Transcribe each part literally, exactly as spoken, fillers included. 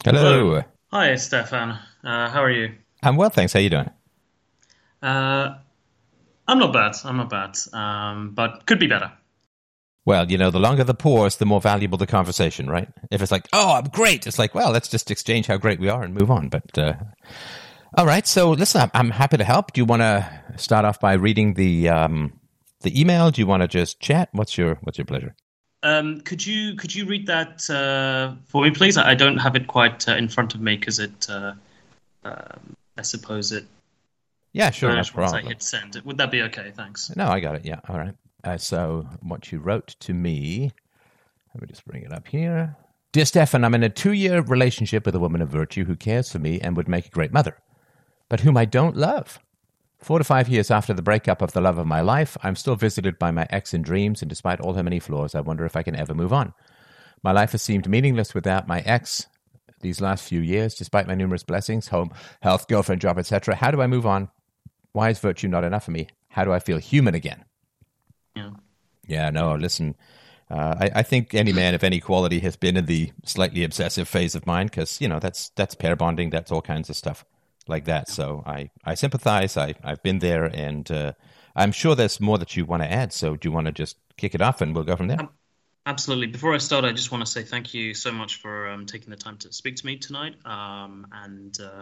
Hello. Hello. Hi, Stefan. Uh, how are you? I'm well, thanks. How you doing? Uh, I'm not bad. I'm not bad. Um, but could be better. Well, you know, the longer the pause, the more valuable the conversation, right? If it's like, oh, I'm great, it's like, well, let's just exchange how great we are and move on. But uh, all right, so listen, I'm, I'm happy to help. Do you want to start off by reading the um, the email? Do you want to just chat? What's your What's your pleasure? Um, could you could you read that uh, for me, please? I I don't have it quite uh, in front of me because it. Uh, um, I suppose it Yeah, sure, no vanished once I problem. hit send. Would that be okay? Thanks. No, I got it. Yeah, all right. Uh, so what you wrote to me, let me just bring it up here. Dear Stefan, I'm in a two-year relationship with a woman of virtue who cares for me and would make a great mother, but whom I don't love. Four to five years after the breakup of the love of my life, I'm still visited by my ex in dreams, and despite all her many flaws, I wonder if I can ever move on. My life has seemed meaningless without my ex these last few years, despite my numerous blessings, home, health, girlfriend, job, et cetera. How do I move on? Why is virtue not enough for me? How do I feel human again? Yeah. Yeah, no, listen, uh, I, I think any man of any quality has been in the slightly obsessive phase of mine because, you know, that's that's pair bonding, that's all kinds of stuff like that. So I, I sympathize. I, I've been there, and uh, I'm sure there's more that you want to add. So do you want to just kick it off and we'll go from there? Um, Absolutely. Before I start, I just want to say thank you so much for um, taking the time to speak to me tonight. Um, and uh,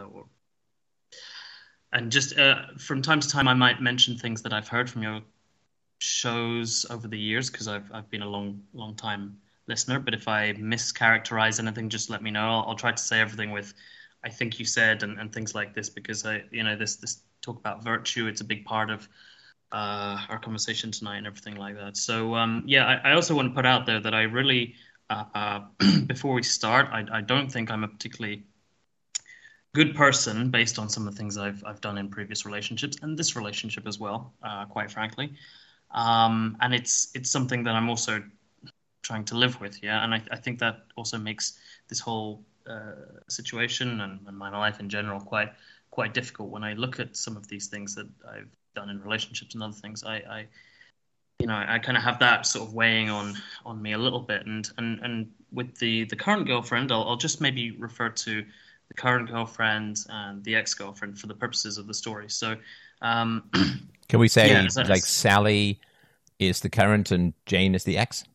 and just uh, from time to time, I might mention things that I've heard from your shows over the years because I've I've been a long long time listener. But if I mischaracterize anything, just let me know. I'll, I'll try to say everything with I think you said and, and things like this because I you know this this talk about virtue. It's a big part of uh, our conversation tonight and everything like that. So um, yeah, I, I also want to put out there that I really uh, uh, before we start, I, I don't think I'm a particularly good person based on some of the things I've I've done in previous relationships and this relationship as well, uh, quite frankly. Um, and it's it's something that I'm also trying to live with, yeah. And I, I think that also makes this whole uh, situation and, and my life in general quite quite difficult when I look at some of these things that I've done in relationships and other things. I, I you know I kind of have that sort of weighing on on me a little bit, and and and with the the current girlfriend, I'll, I'll just maybe refer to the current girlfriend and the ex-girlfriend for the purposes of the story. So, um, Can we yeah, say as, like as, Sally is the current and Jane is the ex?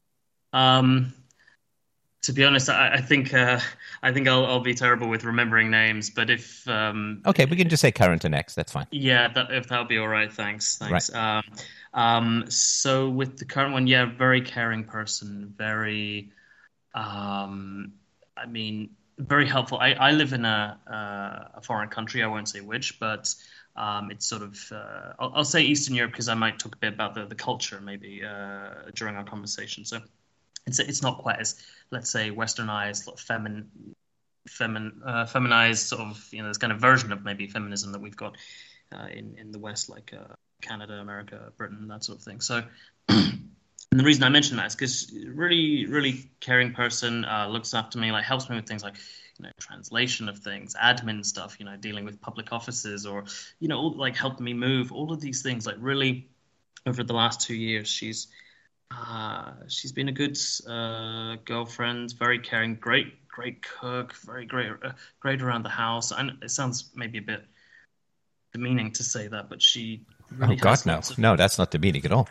um, to be honest, I, I think uh, I think I'll I'll be terrible with remembering names. But if um, Okay, we can just say current and ex. That's fine. yeah, that, if that'll be all right, thanks, Right. thanks. Um, um, so with the current one, yeah, very caring person, very um, I mean, very helpful. I, I live in a uh, a foreign country. I won't say which, but um, it's sort of uh, I'll, I'll say Eastern Europe because I might talk a bit about the, the culture maybe uh, during our conversation. So it's it's not quite as let's say westernized, sort of feminine, femin, uh, feminized sort of you know this kind of version of maybe feminism that we've got uh, in in the West, like uh, Canada, America, Britain, that sort of thing. So. And the reason I mention that is because really, really caring person uh, looks after me, like helps me with things like, you know, translation of things, admin stuff, you know, dealing with public offices, or, you know, like helping me move. All of these things, like really, over the last two years, she's uh, she's been a good uh, girlfriend, very caring, great, great cook, very great, uh, great around the house. And it sounds maybe a bit demeaning to say that, but she Oh really God, has no, lots of no, that's not demeaning at all.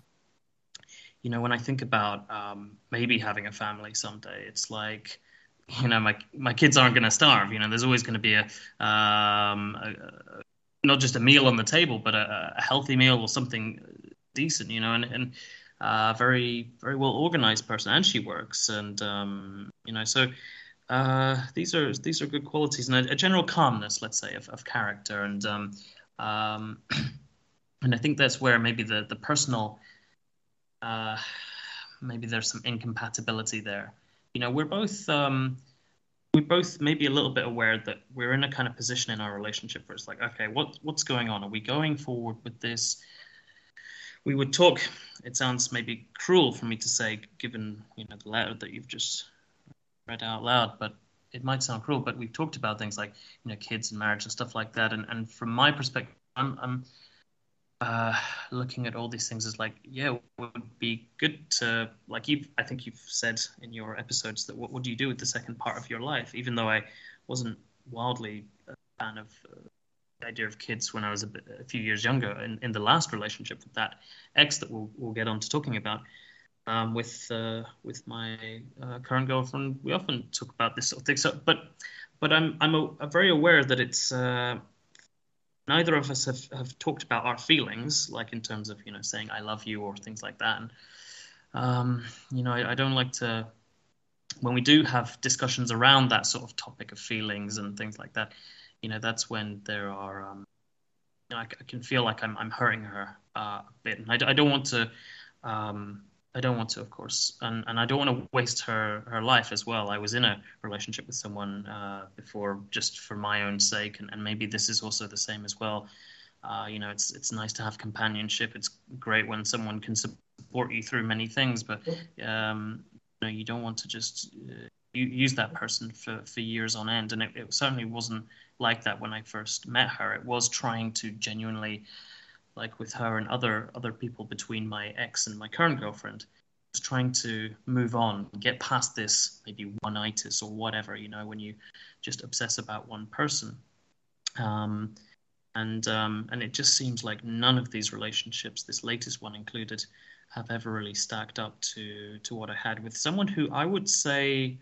you know, when I think about um, maybe having a family someday, it's like, you know, my my kids aren't going to starve. You know, there's always going to be a, um, a, a not just a meal on the table, but a, a healthy meal or something decent. You know, and and uh, very very well organized person, and she works, and um, you know, so uh, these are these are good qualities and a, a general calmness, let's say, of, of character, and um, um, and I think that's where maybe the the personal uh, maybe there's some incompatibility there. You know, we're both um, we're both maybe a little bit aware that we're in a kind of position in our relationship where it's like, okay, what what's going on? Are we going forward with this? We would talk. It sounds maybe cruel for me to say, given you know the letter that you've just read out loud, but it might sound cruel. But we've talked about things like you know kids and marriage and stuff like that. And and from my perspective, I'm I'm uh, looking at all these things is like, yeah, it would be good to, like you, I think you've said in your episodes that what, what do you do with the second part of your life? Even though I wasn't wildly a fan of uh, the idea of kids when I was a, bit, a few years younger, in, in the last relationship with that ex that we'll, we'll get on to talking about, um, with uh, with my uh, current girlfriend, we often talk about this sort of thing. So, but but I'm I'm, a, I'm very aware that it's uh, neither of us have, have talked about our feelings, like in terms of, you know, saying I love you or things like that. And, um, you know, I, I don't like to, when we do have discussions around that sort of topic of feelings and things like that, you know, that's when there are, um, you know, I, I can feel like I'm, I'm hurting her uh, a bit. And I, I don't want to, um, I don't want to, of course, and and I don't want to waste her her life as well. I was in a relationship with someone uh, before, just for my own sake, and, and maybe this is also the same as well. Uh, you know, it's it's nice to have companionship. It's great when someone can support you through many things, but um, you know, you don't want to just uh, use that person for, for years on end. And it, it certainly wasn't like that when I first met her. It was trying to genuinely, like with her and other other people between my ex and my current girlfriend, was trying to move on, get past this maybe one-itis or whatever, you know, when you just obsess about one person. Um, and um, and it just seems like none of these relationships, this latest one included, have ever really stacked up to to what I had with someone who I would say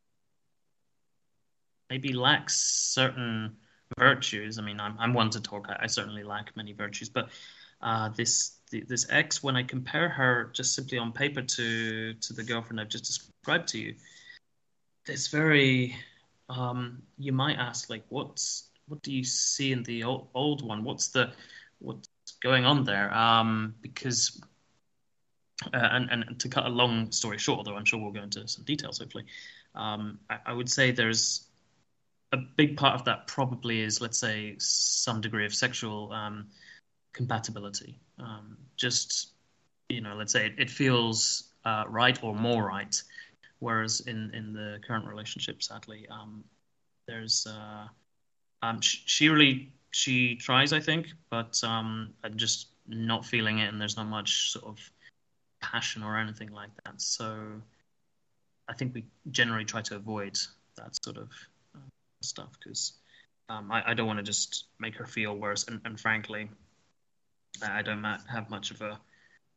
maybe lacks certain virtues. I mean, I'm I'm one to talk. I, I certainly lack many virtues, but uh, this this ex, when I compare her just simply on paper to to the girlfriend I've just described to you, it's very. Um, you might ask, like, what's what do you see in the old, old one? What's the what's going on there? Um, because uh, and and to cut a long story short, although I'm sure we'll go into some details hopefully, um, I, I would say there's a big part of that probably is, let's say, some degree of sexual um, compatibility. Um, just, you know, let's say it, it feels uh, right or more right. Whereas in, in the current relationship, sadly, um, there's uh, um, sh- she really she tries, I think, but um, I'm just not feeling it, and there's not much sort of passion or anything like that. So I think we generally try to avoid that sort of uh, stuff because um, I, I don't want to just make her feel worse. And, and frankly, I don't have much of a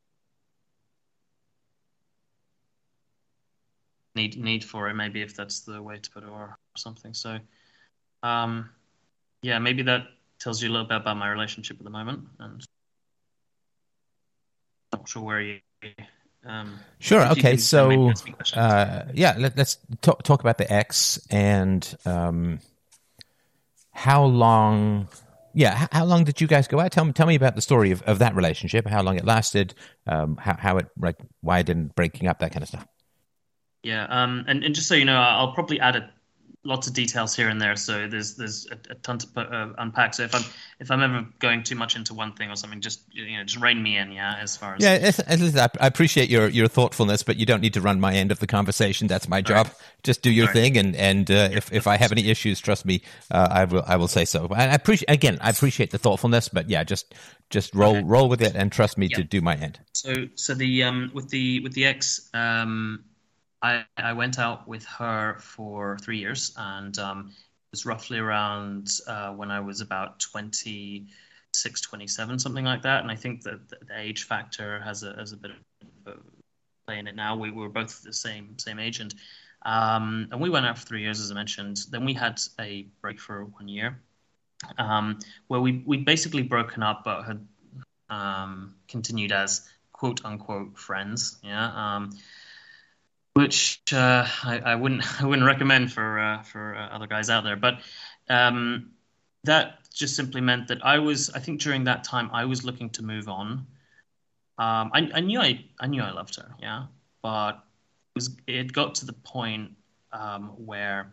need need for it. Maybe if that's the way to put it, or something. So, um, yeah, maybe that tells you a little bit about my relationship at the moment. And I'm not sure where you. Um, Sure. if you Okay. can then maybe So, ask me questions. uh, yeah, let, let's talk, talk about the X and um, how long. Yeah, how, how long did you guys go out? Tell me, tell me about the story of, of that relationship. How long it lasted. Um, how how it like why it didn't breaking up, that kind of stuff. Yeah, um, and, and just so you know, I'll probably add a, lots of details here and there. So there's there's a, a ton to put, uh, unpack. So if I'm if I'm ever going too much into one thing or something, just you know, just rein me in. Yeah, as far as Yeah, it's, it's, I appreciate your, your thoughtfulness, but you don't need to run my end of the conversation. That's my all right, job. Just do your all right, thing, and and uh, yeah, if of if I have course. any issues, trust me, uh, I will I will say so. I, I appreciate again, I appreciate the thoughtfulness, but yeah, just just roll Okay, roll with it and trust me yeah. to do my end. So so the um with the with the ex, um, I I went out with her for three years, and um, it was roughly around uh, when I was about twenty six, twenty seven, something like that. And I think that the, the age factor has a has a bit of a play in it now. We were both the same same age, and um, and we went out for three years, as I mentioned. Then we had a break for one year, um, where we we basically broken up, but had um, continued as quote unquote friends. Yeah. Um, which uh, I, I wouldn't I wouldn't recommend for uh, for uh, other guys out there. But um, that just simply meant that I was I think during that time I was looking to move on. Um, I, I knew I I knew I loved her, yeah, but it was it got to the point um, where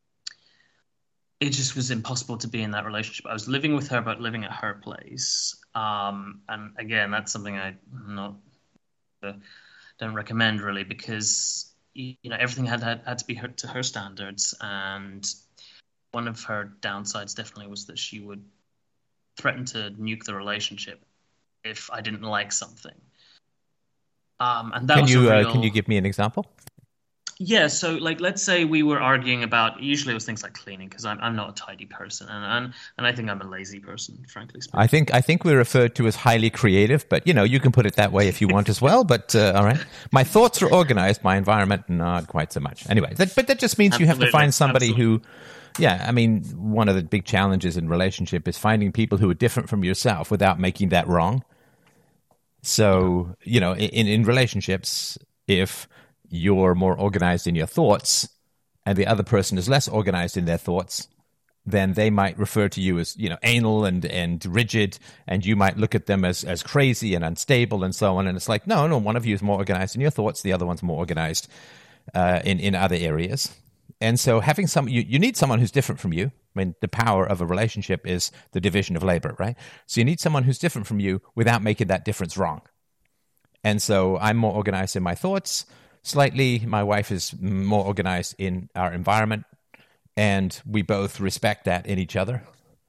it just was impossible to be in that relationship. I was living with her, but living at her place. Um, and again, that's something I not uh, don't recommend really because you know everything had had, had to be her, to her standards, and one of her downsides definitely was that she would threaten to nuke the relationship if I didn't like something. Um, and that Can was a you uh, can you real, give me an example? yeah. So like, let's say we were arguing about, usually it was things like cleaning because I'm I'm not a tidy person, and and and I think I'm a lazy person, frankly I speaking. think I think we're referred to as highly creative, but you know you can put it that way if you want as well. But uh, all right, my thoughts are organized, my environment not quite so much. Anyway, that, but that just means you have to Absolutely, find somebody absolutely. who, yeah, I mean, one of the big challenges in relationship is finding people who are different from yourself without making that wrong. Yeah. So you know, in in relationships, if you're more organized in your thoughts and the other person is less organized in their thoughts, then they might refer to you as, you know, anal and, and rigid, and you might look at them as, as crazy and unstable and so on. And it's like, no, no, one of you is more organized in your thoughts, the other one's more organized uh, in, in other areas. And so having some, you, you need someone who's different from you. I mean, the power of a relationship is the division of labor, right? So you need someone who's different from you without making that difference wrong. And so I'm more organized in my thoughts slightly. My wife is more organized in our environment, and we both respect that in each other.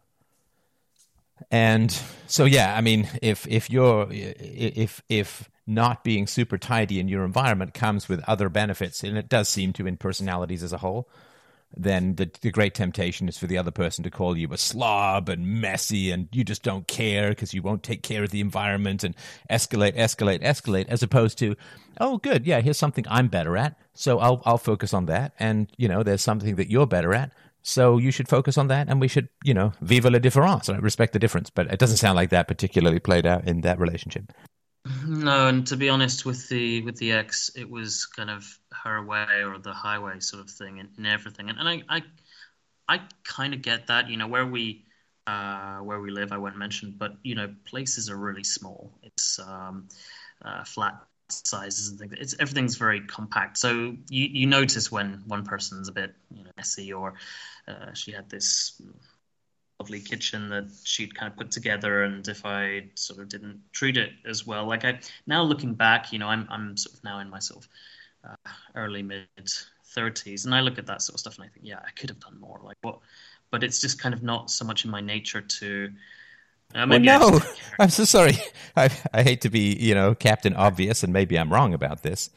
And so, yeah, I mean, if if you're if if not being super tidy in your environment comes with other benefits, and it does seem to in personalities as a whole, then the, the great temptation is for the other person to call you a slob and messy and you just don't care because you won't take care of the environment and escalate, escalate, escalate, as opposed to, oh, good, yeah, here's something I'm better at, so I'll I'll focus on that. And, you know, there's something that you're better at, so you should focus on that, and we should, you know, vive la différence, right? Respect the difference. But it doesn't sound like that particularly played out in that relationship. No, and to be honest, with the with the ex, it was kind of her way or the highway sort of thing in, in everything. And, and I I, I kind of get that, you know, where we uh where we live, I won't mention, but you know, places are really small. It's um uh, flat sizes and things. It's everything's very compact. So you you notice when one person's a bit, you know, messy, or uh, she had this lovely kitchen that she'd kind of put together, and if I sort of didn't treat it as well, like I now looking back, you know, I'm I'm sort of now in my sort of uh, early mid thirties, and I look at that sort of stuff and I think, yeah, I could have done more. Like what? But it's just kind of not so much in my nature to. Uh, Well, maybe I just no, don't care. I'm so sorry. I, I hate to be, you know, Captain Obvious, and maybe I'm wrong about this,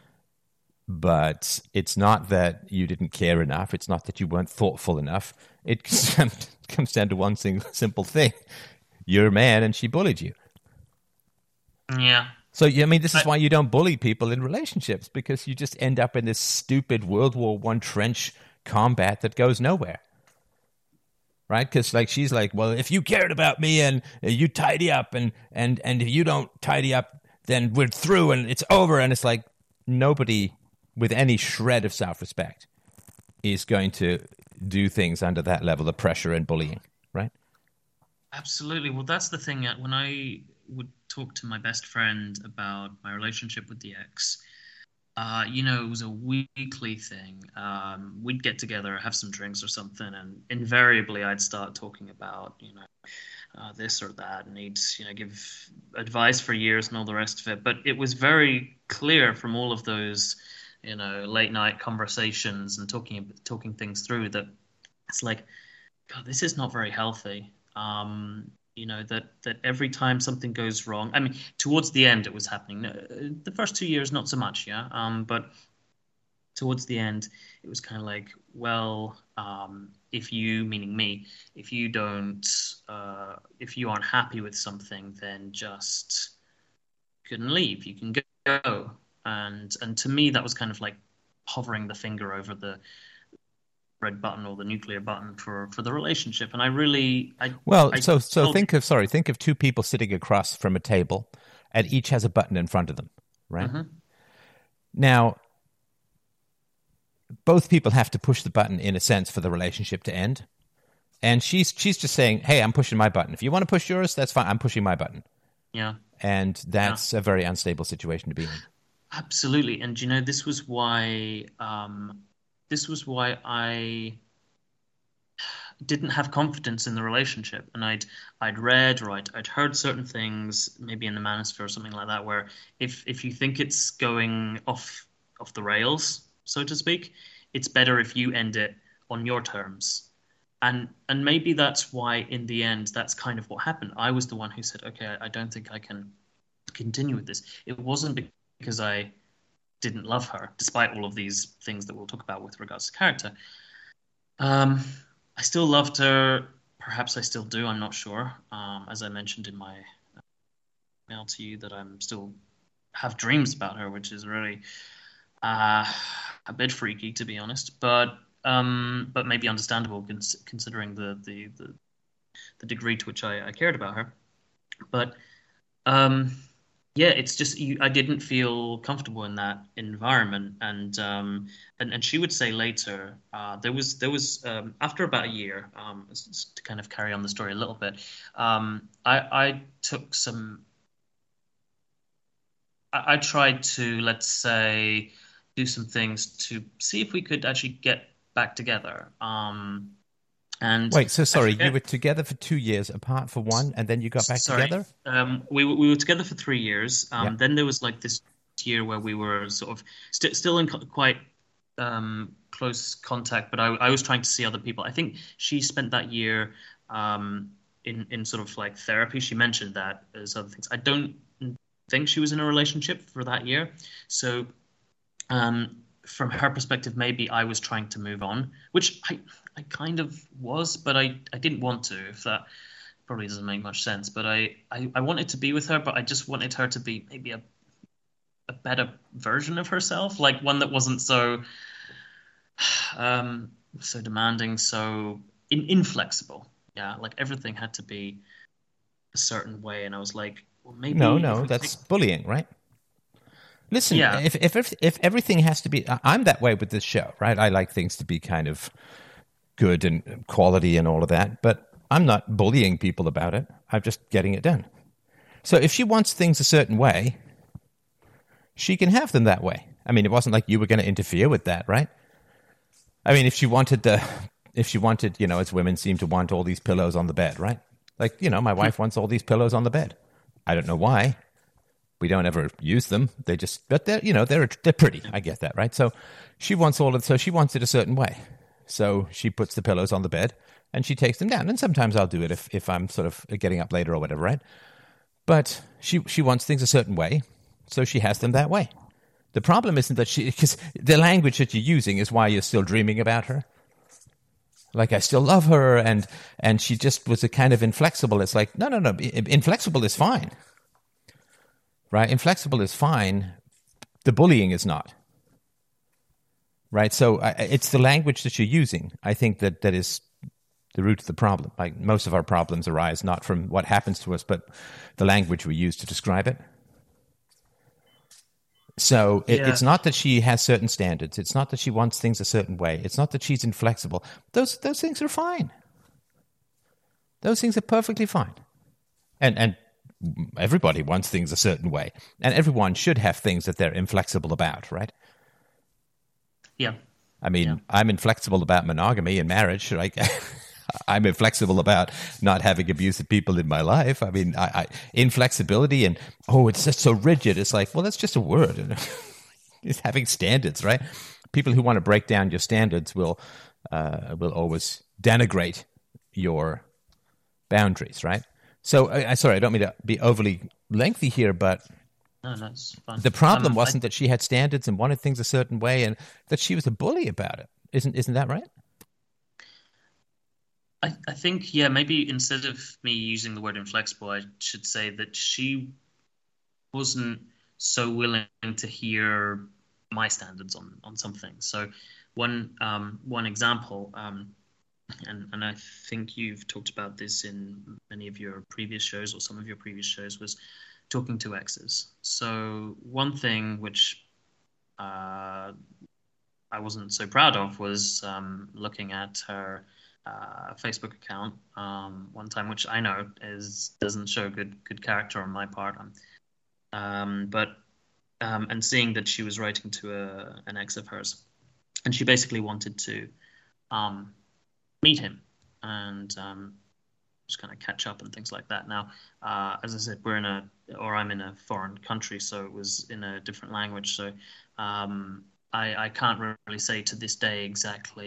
but it's not that you didn't care enough. It's not that you weren't thoughtful enough. It comes down to one single, simple thing. You're a man and she bullied you. Yeah, So, yeah, I mean, this is I, why you don't bully people in relationships, because you just end up in this stupid World War One trench combat that goes nowhere. Right? Because like she's like, well, if you cared about me and uh, you tidy up, and, and, and if you don't tidy up, then we're through and it's over. And it's like nobody with any shred of self-respect is going to do things under that level of pressure and bullying, right? absolutely. Well, that's the thing. uh, When I would talk to my best friend about my relationship with the ex, Uh, you know, it was a weekly thing. Um, we'd get together, have some drinks or something, and invariably I'd start talking about, you know, uh, this or that, and he'd, you know, give advice for years and all the rest of it. But it was very clear from all of those, you know, late night conversations and talking talking things through that it's like, God, this is not very healthy. Um, you know, that that every time something goes wrong, I mean, towards the end it was happening. No, the first two years, not so much, yeah. Um, but towards the end, it was kind of like, well, um, if you, meaning me, if you don't, uh, if you aren't happy with something, then just couldn't leave. You can go. And and to me, that was kind of like hovering the finger over the red button or the nuclear button for for the relationship. And I really, I Well, I so so told think of sorry, think of two people sitting across from a table, and each has a button in front of them, right? Mhm. Now, both people have to push the button in a sense for the relationship to end. And she's she's just saying, "Hey, I'm pushing my button. If you want to push yours, that's fine. I'm pushing my button." Yeah, And yeah, that's a very unstable situation to be in. absolutely. And you know, this was why, um, this was why I didn't have confidence in the relationship. And I'd I'd read or I'd, I'd heard certain things, maybe in the manosphere or something like that, where if if you think it's going off off the rails, so to speak, it's better if you end it on your terms. and and maybe that's why in the end that's kind of what happened. I was the one who said, okay, I, I don't think I can continue with this. It wasn't because I didn't love her, despite all of these things that we'll talk about with regards to character. Um, I still loved her. Perhaps I still do. I'm not sure. Um, as I mentioned in my mail to you, that I'm still have dreams about her, which is really uh, a bit freaky, to be honest. But um, but maybe understandable cons- considering the, the the the degree to which I, I cared about her. But um, yeah, it's just you, I didn't feel comfortable in that environment, and um, and and she would say later uh, there was there was um, after about a year, um, to kind of carry on the story a little bit, um, I I took some I, I tried to, let's say, do some things to see if we could actually get back together. Um, and Wait, so I sorry, you forget. were together for two years, apart for one, and then you got back Sorry. together? Um, we were- we were together for three years. Yeah. Um, then there was like this year where we were sort of st still in co quite um, close contact, but I, I was trying to see other people. I think she spent that year um, in in sort of like therapy. She mentioned that as other things. I don't think she was in a relationship for that year, so um, from her perspective, maybe I was trying to move on, which I I kind of was, but I I didn't want to. If that probably doesn't make much sense, but I, I, I wanted to be with her, but I just wanted her to be maybe a, a better version of herself, like one that wasn't so um, so demanding, so in, inflexible. Yeah, like everything had to be a certain way, and I was like, well, No, maybe if no, we that's take, bullying, right? Listen, yeah, if if if if everything has to be, I- I'm that way with this show, right? I like things to be kind of good and quality and all of that, but I'm not bullying people about it. I'm just getting it done. So if she wants things a certain way, she can have them that way. I mean, it wasn't like you were going to interfere with that, right? I mean, if she wanted the, if she wanted, you know, as women seem to want all these pillows on the bed, right? Like, you know, my wife wants all these pillows on the bed. I don't know why. We don't ever use them. They just, but they're, you know, they're they're pretty. I get that, right? So she wants all of, so she wants it a certain way. So she puts the pillows on the bed and she takes them down. And sometimes I'll do it if if I'm sort of getting up later or whatever, right? But she she wants things a certain way, so she has them that way. The problem isn't that she, because the language that you're using is why you're still dreaming about her. Like, I still love her, and and she just was a kind of inflexible. It's like, no, no, no, inflexible is fine, right? Inflexible is fine. The bullying is not, right? So I, it's the language that you're using, I think, that that is the root of the problem. Like, most of our problems arise not from what happens to us, but the language we use to describe it. So it, yeah, it's not that she has certain standards. It's not that she wants things a certain way. It's not that she's inflexible. Those those things are fine. Those things are perfectly fine. And and everybody wants things a certain way. And everyone should have things that they're inflexible about, right? yeah, I yeah, mean, I'm inflexible about monogamy and marriage. Like, I'm inflexible about not having abusive people in my life. I mean, I, I, inflexibility and, oh, it's just so rigid. It's like, well, that's just a word. It's having standards, right? People who want to break down your standards will uh, will always denigrate your boundaries, right? So, I, I sorry, I don't mean to be overly lengthy here, but no, that's fine. the problem Um, I wasn't that she had standards and wanted things a certain way, and that she was a bully about it. Isn't isn't that right? I, I think, yeah, maybe instead of me using the word inflexible, I should say that she wasn't so willing to hear my standards on on something. So one um, one example, um, and and I think you've talked about this in many of your previous shows or some of your previous shows, was talking to exes. So one thing which uh, I wasn't so proud of was um, looking at her uh, Facebook account um, one time, which I know is doesn't show good good character on my part. Um, um, but um, and seeing that she was writing to a, an ex of hers, and she basically wanted to um, meet him and um, just kind of catch up and things like that. Now, uh, as I said, we're in a, or I'm in a foreign country, so it was in a different language. So um, I, I can't really say to this day exactly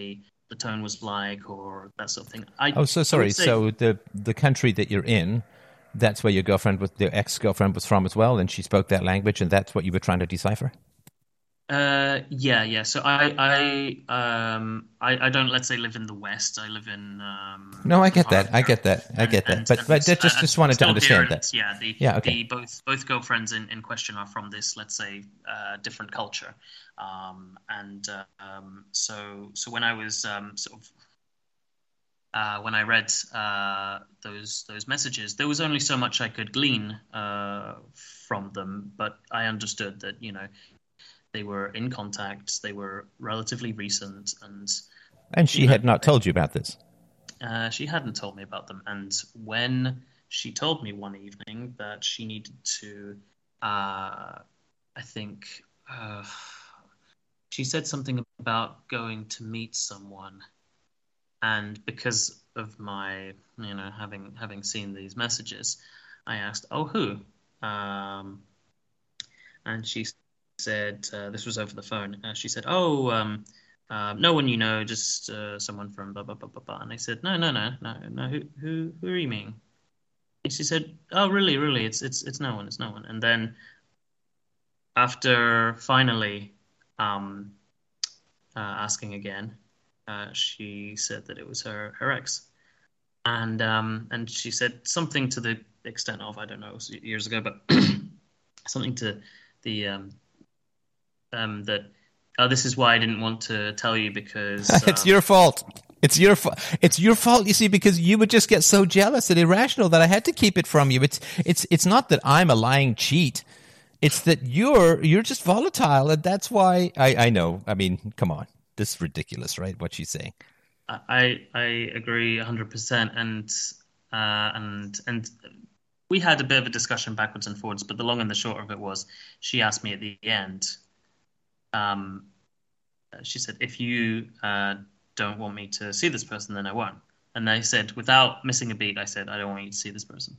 the tone was like, or that sort of thing. I Oh, so I sorry. would say, So the the country that you're in, that's where your girlfriend was, the ex girlfriend was from as well, and she spoke that language, and that's what you were trying to decipher. uh, yeah, yeah. So I I um I, I don't, let's say, live in the West. I live in um No, I different get part of that. I Europe, get that. I and get that. and But and but that I, just I'm just wanted to still here, understand and that. yeah, the Yeah. Okay. the both both girlfriends in in question are from this, let's say, uh, different culture, um, and uh, um, so so when I was um sort of uh, when I read uh, those those messages, there was only so much I could glean uh, from them, but I understood that, you know, they were in contact, they were relatively recent, and And you she know, had not told you about this. uh, she hadn't told me about them. And when she told me one evening that she needed to, uh, I think, uh, she said something about going to meet someone, and because of my, you know, having having seen these messages, I asked, "Oh, who?" Um, and she said, uh, "This was over the phone." Uh, she said, "Oh, um, uh, no one you know, just uh, someone from blah blah blah blah blah." And I said, "No, no, no, no, no. Who who who are you meaning?" And she said, "Oh, really, really? It's it's it's no one. It's no one." And then after finally um, uh, asking again, uh, she said that it was her her ex. and um, and she said something to the extent of, I don't know, it was years ago, but something to the um, um, that, oh, this is why I didn't want to tell you because It's um, your fault. It's your fault. It's your fault. You see, because you would just get so jealous and irrational that I had to keep it from you. It's it's it's not that I'm a lying cheat. It's that you're you're just volatile, and that's why I I know. I mean, come on, this is ridiculous, right? What she's saying. I I agree one hundred percent, and uh, and and we had a bit of a discussion backwards and forwards, but the long and the short of it was, she asked me at the end. Um, she said, "If you uh, don't want me to see this person, then I won't." And I said, without missing a beat, I said, "I don't want you to see this person."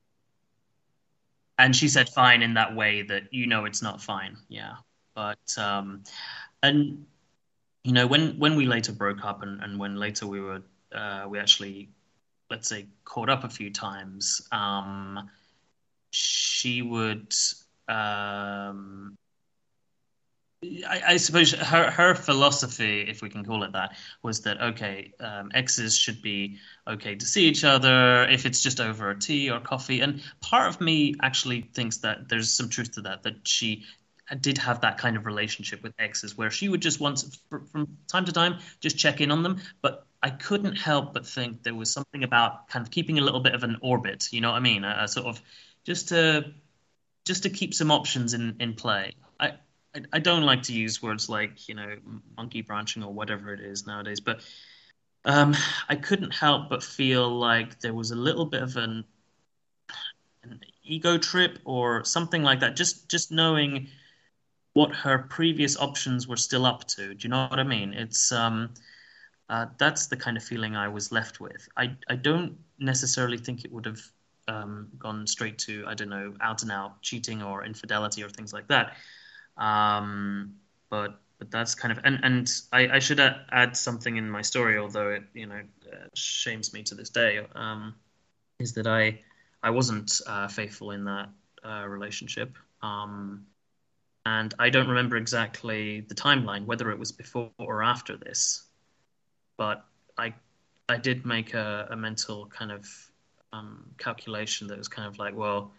And she said, "Fine," in that way that, you know, it's not fine. Yeah. But um, and you know, when when we later broke up, and, and when later we were uh, we actually, let's say, caught up a few times, um, she would um, I, I suppose her her philosophy, if we can call it that, was that, okay, um, exes should be okay to see each other if it's just over a tea or coffee. And part of me actually thinks that there's some truth to that. That she did have that kind of relationship with exes where she would just want to, from time to time, just check in on them. But I couldn't help but think there was something about kind of keeping a little bit of an orbit. You know what I mean? A, a sort of, just to just to keep some options in in play. I, I I don't like to use words like, you know, monkey branching or whatever it is nowadays, but um, I couldn't help but feel like there was a little bit of an an ego trip or something like that. Just just knowing what her previous options were still up to. Do you know what I mean? It's um uh, that's the kind of feeling I was left with. I I don't necessarily think it would have um, gone straight to, I don't know, out and out cheating or infidelity or things like that. Um, but but that's kind of, and and I, I should add, add something in my story, although it, you know, uh, shames me to this day. Um, is that I I wasn't uh, faithful in that uh, relationship. Um, and I don't remember exactly the timeline, whether it was before or after this, but I I did make a, a mental kind of um, calculation that was kind of like, well,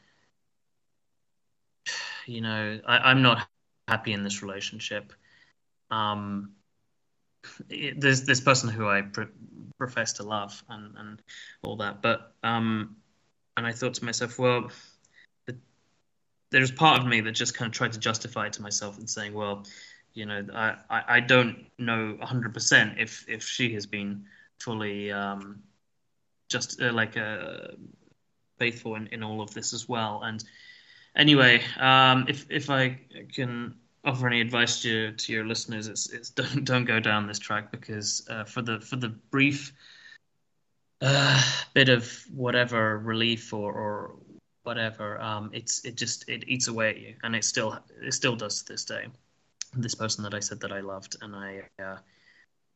you know, I, I'm not happy in this relationship. Um, it, there's this person who I pr profess to love, and and all that, but um, and I thought to myself, well, the, there's part of me that just kind of tried to justify it to myself and saying, well, you know, I I, I don't know one hundred percent if if she has been fully um, just uh, like uh, faithful in, in all of this as well. And anyway, um, if if I can offer any advice to to your listeners, it's it's don't don't go down this track, because uh, for the for the brief uh, bit of whatever relief or or whatever, um, it's it just it eats away at you, and it still it still does to this day. This person that I said that I loved, and I uh,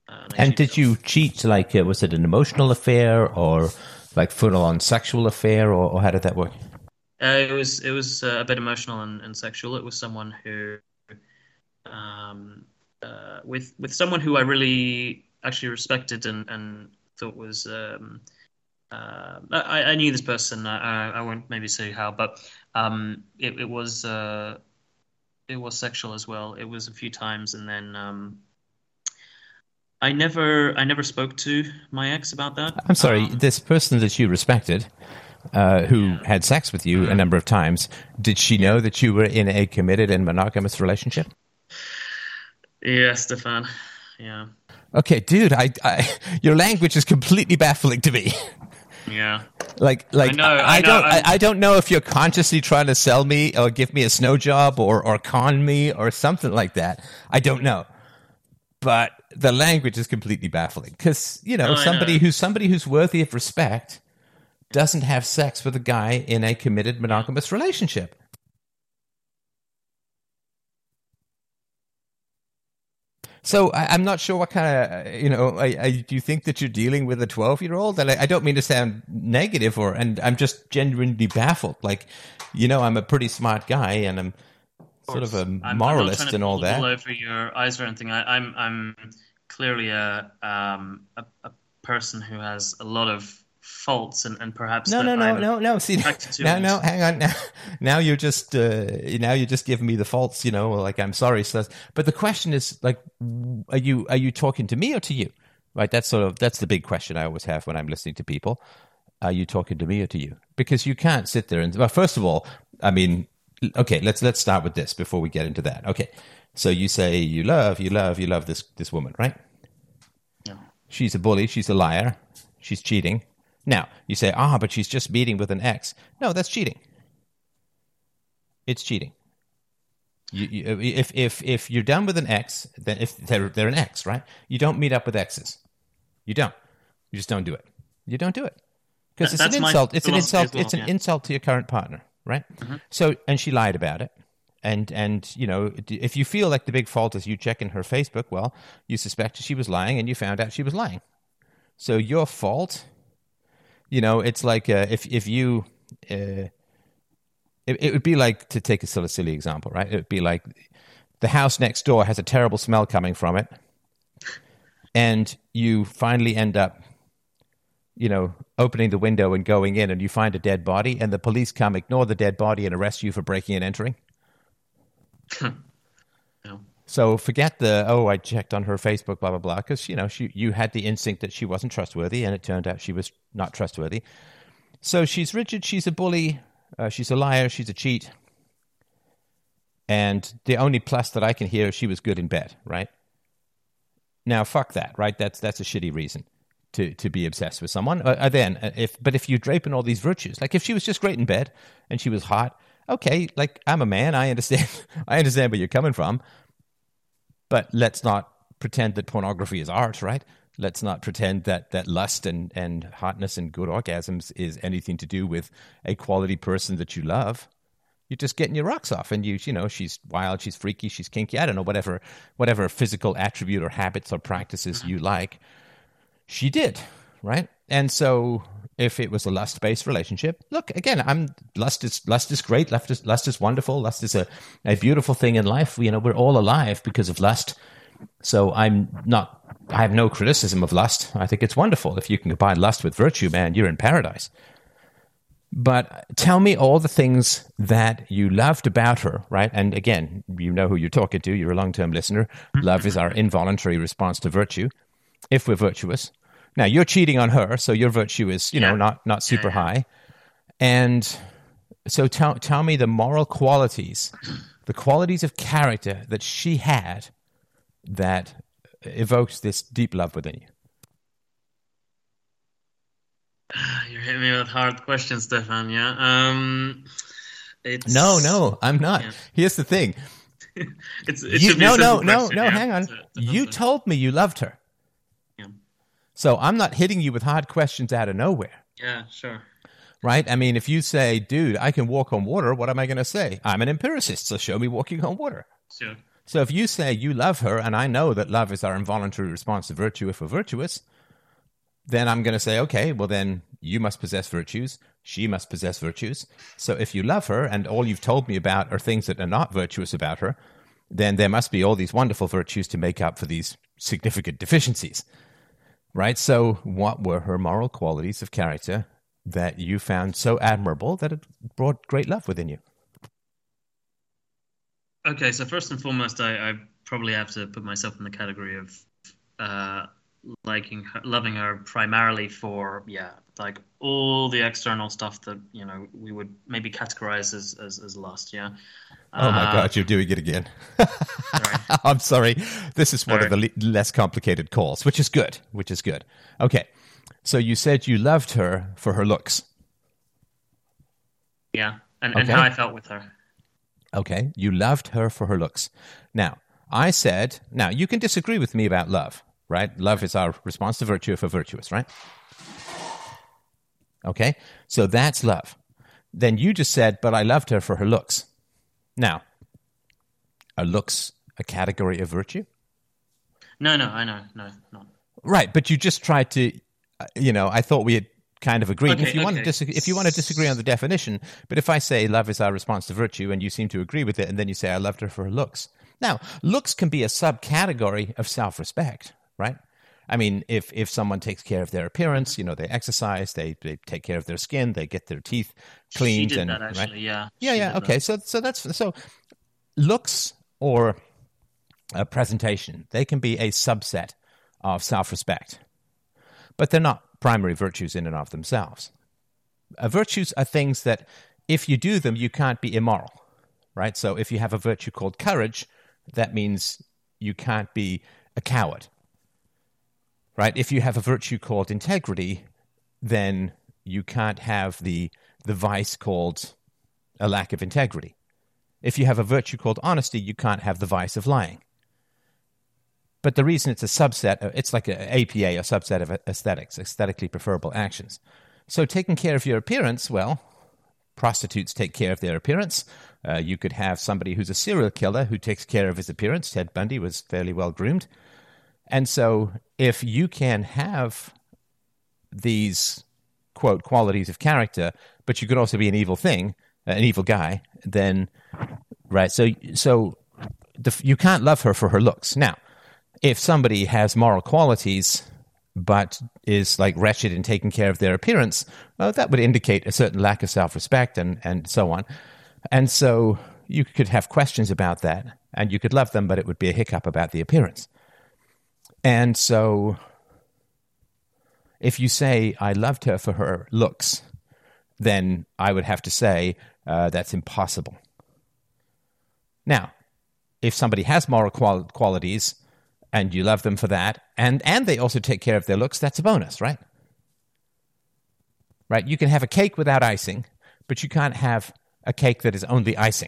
Uh, and did you cheat? Like, uh, was it an emotional affair or like full-on sexual affair, or, or how did that work? Uh, it was it was uh, a bit emotional and, and sexual. It was someone who, um, uh, with with someone who I really actually respected and and thought was. Um, uh, I, I knew this person. I, I won't maybe say how, but um, it, it was uh, it was sexual as well. It was a few times, and then um, I never I never spoke to my ex about that. I'm sorry, Um, this person that you respected, uh, who yeah. had sex with you a number of times, did she know that you were in a committed and monogamous relationship? Yeah, Stefan. Yeah. Okay, dude, I, I your language is completely baffling to me. Yeah. Like, like I know, I, I know, don't, I, I'm- I don't know if you're consciously trying to sell me or give me a snow job or, or con me or something like that. I don't know, but the language is completely baffling because you know No, I somebody know. who's somebody who's worthy of respect doesn't have sex with a guy in a committed monogamous relationship. So I, I'm not sure what kind of, you know, I, I, do you think that you're dealing with a twelve year old? And I, I don't mean to sound negative, or, and I'm just genuinely baffled. Like, you know, I'm a pretty smart guy and I'm sort of a I'm, I'm not moralist trying to and pull all the wool that. over your eyes or anything. I, I'm I'm clearly a um a, a person who has a lot of faults and, and perhaps No, no, that no, I'm no, no. See, attracted to. now, And no, hang on. Now, now you're just, uh, now you're just giving me the faults. You know, like I'm sorry. So, that's, but the question is, like, are you are you talking to me or to you? Right. That's sort of that's the big question I always have when I'm listening to people. Are you talking to me or to you? Because you can't sit there and. Well, first of all, I mean, okay, let's let's start with this before we get into that. Okay, so you say you love, you love, you love this this woman, right? yeah. She's a bully. She's a liar. She's cheating. Now, you say, ah, but she's just meeting with an ex. No, that's cheating. It's cheating. You, you, if, if, if you're done with an ex, then if they're, they're an ex, right? You don't meet up with exes. You don't. You just don't do it. You don't do it. Because That- it's an that's my insult. It's an philosophy insult. as well, It's an yeah. insult to your current partner, right? So, and she lied about it. And, and, you know, if you feel like the big fault is you checking her Facebook, well, you suspected she was lying and you found out she was lying. So your fault, you know, it's like uh, if if you, uh, it, it would be like, to take a sort of silly example, right? It would be like the house next door has a terrible smell coming from it, and you finally end up, you know, opening the window and going in, and you find a dead body, and the police come, ignore the dead body, and arrest you for breaking and entering. No. So forget the, oh, I checked on her Facebook, blah, blah, blah, because, you know, she, you had the instinct that she wasn't trustworthy, and it turned out she was not trustworthy. So she's rigid, she's a bully, uh, she's a liar, she's a cheat. And the only plus that I can hear is she was good in bed, right? Now, fuck that, right? That's that's a shitty reason to, to be obsessed with someone. Uh, uh, then, uh, if but if you drape in all these virtues, like if she was just great in bed and she was hot, okay, like I'm a man, I understand, I understand where you're coming from. But let's not pretend that pornography is art, right? Let's not pretend that, that lust and, and hotness and good orgasms is anything to do with a quality person that you love. You're just getting your rocks off, and you you know she's wild, she's freaky, she's kinky. I don't know, whatever whatever physical attribute or habits or practices you like, she did, right? And so if it was a lust based relationship, look again, I'm lust is lust is great, lust is lust is wonderful, lust is a, a beautiful thing in life. You know, we're all alive because of lust. So I'm not I have no criticism of lust. I think it's wonderful. If you can combine lust with virtue, man, you're in paradise. But tell me all the things that you loved about her, right? And again, you know who you're talking to. You're a long-term listener. Love is our involuntary response to virtue, if we're virtuous. Now, you're cheating on her, so your virtue is, you know, Yeah. not, not super Yeah, yeah. high. And so tell, tell me the moral qualities, the qualities of character that she had that evokes this deep love within you. You're hitting me with hard questions, Stefan. Yeah. Um, it's No, no, I'm not. Yeah. Here's the thing. It's, it You, should be a no, no, simple no, question, no, yeah, hang on. to- to You answer. told me you loved her. Yeah. So I'm not hitting you with hard questions out of nowhere, Yeah, sure. right? I mean, if you say, dude, I can walk on water, what am I going to say? I'm an empiricist, so show me walking on water. Sure. So if you say you love her, and I know that love is our involuntary response to virtue if we're virtuous, then I'm going to say, okay, well then you must possess virtues. She must possess virtues. So if you love her and all you've told me about are things that are not virtuous about her, then there must be all these wonderful virtues to make up for these significant deficiencies, right? So what were her moral qualities of character that you found so admirable that it brought great love within you? Okay, so first and foremost, I, I probably have to put myself in the category of uh, liking her, loving her primarily for, yeah, like all the external stuff that, you know, we would maybe categorize as, as, as lust, yeah. Oh my Uh, God, you're doing it again. sorry. I'm sorry. This is one Sorry. of the le- less complicated calls, which is good, which is good. Okay, so you said you loved her for her looks. Yeah, and, and Okay. how I felt with her. Okay, you loved her for her looks. Now, I said, now you can disagree with me about love, right? Love is our response to virtue if we're virtuous, right? Okay, so that's love. Then you just said, but I loved her for her looks. Now, are looks a category of virtue? No, no, I know, no, not. Right, but you just tried to, uh, you know, I thought we had kind of agreed. Okay, if you want to okay. disagree, if you want to disagree on the definition, but if I say love is our response to virtue, and you seem to agree with it, and then you say I loved her for her looks. Now, looks can be a subcategory of self-respect, right? I mean, if if someone takes care of their appearance, you know, they exercise, they they take care of their skin, they get their teeth cleaned, She did and that actually, right? yeah. Yeah, She yeah, did okay. that. So so that's so looks or a presentation, they can be a subset of self-respect, but they're not primary virtues in and of themselves. Uh, virtues are things that, if you do them, you can't be immoral, right? So if you have a virtue called courage, that means you can't be a coward, right? If you have a virtue called integrity, then you can't have the the vice called a lack of integrity. If you have a virtue called honesty, you can't have the vice of lying. But the reason it's a subset, it's like an A P A, a subset of aesthetics, aesthetically preferable actions. So taking care of your appearance, well, prostitutes take care of their appearance. Uh, you could have somebody who's a serial killer who takes care of his appearance. Ted Bundy was fairly well groomed. And so if you can have these, quote, qualities of character, but you could also be an evil thing, uh, an evil guy, then, right, so so the, you can't love her for her looks. Now, if somebody has moral qualities but is like wretched in taking care of their appearance, well, that would indicate a certain lack of self-respect and, and so on. And so you could have questions about that, and you could love them, but it would be a hiccup about the appearance. And so if you say, I loved her for her looks, then I would have to say uh, that's impossible. Now, if somebody has moral qual- qualities and you love them for that, and, and they also take care of their looks, that's a bonus, right? Right? You can have a cake without icing, but you can't have a cake that is only icing.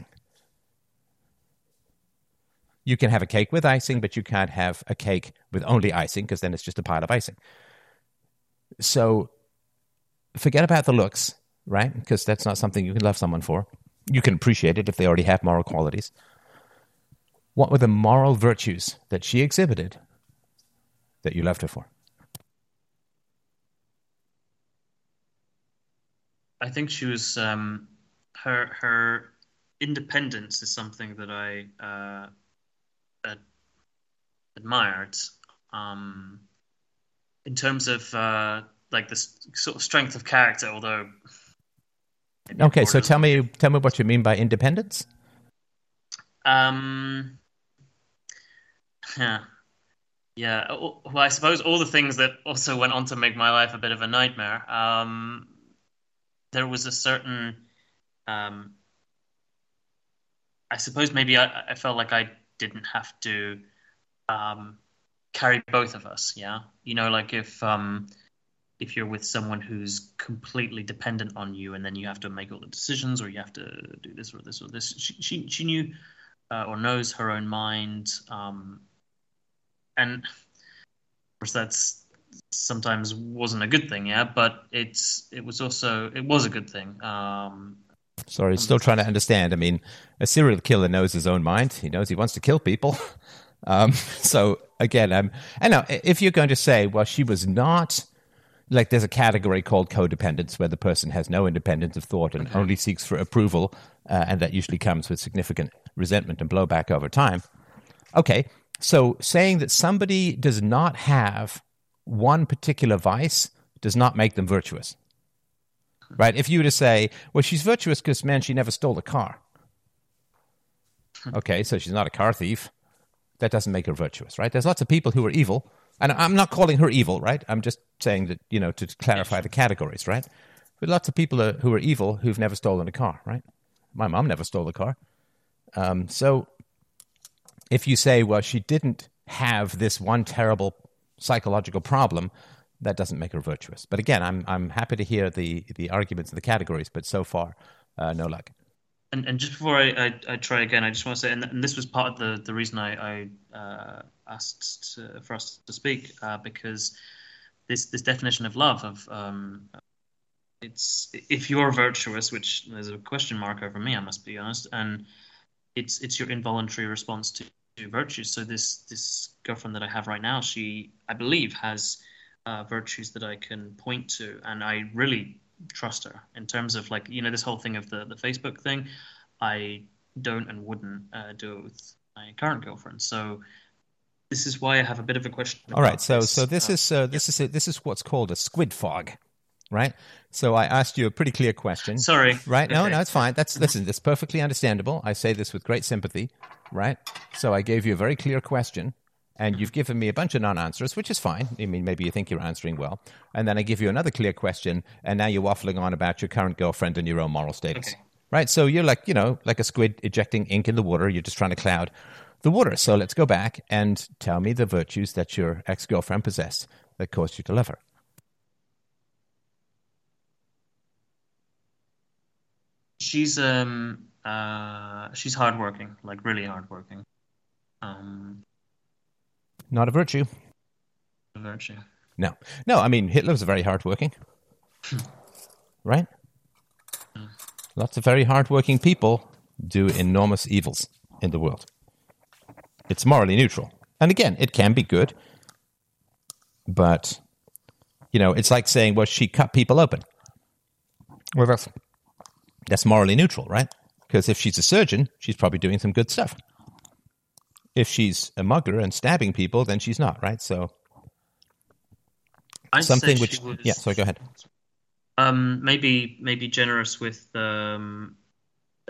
You can have a cake with icing, but you can't have a cake with only icing, because then it's just a pile of icing. So forget about the looks, right? Because that's not something you can love someone for. You can appreciate it if they already have moral qualities. What were the moral virtues that she exhibited that you loved her for? I think she was um, her her independence is something that I uh, ad- admired. Um, in terms of uh, like this sort of strength of character, although maybe it Okay, so borders tell on- me, tell me what you mean by independence. Um, yeah, yeah. Well, I suppose all the things that also went on to make my life a bit of a nightmare. Um, there was a certain, um, I suppose maybe I, I felt like I didn't have to um, carry both of us. Yeah, you know, like if um, if you're with someone who's completely dependent on you, and then you have to make all the decisions, or you have to do this or this or this. She she, she knew uh, or knows her own mind, um, and of course that's sometimes wasn't a good thing. Yeah, but it's it was also it was a good thing. Um, Sorry, still trying to understand. I mean, a serial killer knows his own mind. He knows he wants to kill people. Um, so again, I'm, I know if you're going to say, well, she was not, like there's a category called codependence where the person has no independence of thought and okay. only seeks for approval, uh, and that usually comes with significant resentment and blowback over time. Okay, so saying that somebody does not have one particular vice does not make them virtuous, right? If you were to say, well, she's virtuous because, man, she never stole a car. Okay, so she's not a car thief. That doesn't make her virtuous, right? There's lots of people who are evil, and I'm not calling her evil, right? I'm just saying that, you know, to clarify the categories, right? But lots of people are, who are evil who've never stolen a car, right? My mom never stole a car. Um, so if you say, well, she didn't have this one terrible psychological problem, that doesn't make her virtuous. But again, I'm I'm happy to hear the, the arguments and the categories, but so far, uh, no luck. And, and just before I, I, I try again, I just want to say, and, and this was part of the, the reason I, I uh, asked to, for us to speak, uh, because this this definition of love, of um, it's if you're virtuous, which there's a question mark over me, I must be honest, and it's it's your involuntary response to, to virtues. So this this girlfriend that I have right now, she, I believe, has uh, virtues that I can point to, and I really trust her in terms of, like, you know, this whole thing of the, the Facebook thing. I don't and wouldn't uh, do it with my current girlfriend. So this is why I have a bit of a question. All right. So this. so this uh, is uh, this yeah. is a, this is what's called a squid fog, right? So I asked you a pretty clear question. Sorry. Right? No, okay. no, it's fine. That's listen. That's perfectly understandable. I say this with great sympathy, right? So I gave you a very clear question. And you've given me a bunch of non-answers, which is fine. I mean, maybe you think you're answering well. And then I give you another clear question, and now you're waffling on about your current girlfriend and your own moral status. Okay. Right? So you're like, you know, like a squid ejecting ink in the water. You're just trying to cloud the water. So let's go back and tell me the virtues that your ex-girlfriend possessed that caused you to love her. She's um uh she's hardworking, like really hardworking. Um. Not a virtue. A virtue. No. No, I mean, Hitler was very hardworking. Right? Mm. Lots of very hardworking people do enormous evils in the world. It's morally neutral. And again, it can be good. But, you know, it's like saying, well, she cut people open. Well, that's, that's morally neutral, right? Because if she's a surgeon, she's probably doing some good stuff. If she's a mugger and stabbing people, then she's not, right? So I'd something say which, was, yeah. So go ahead. Um, maybe maybe generous with um, uh,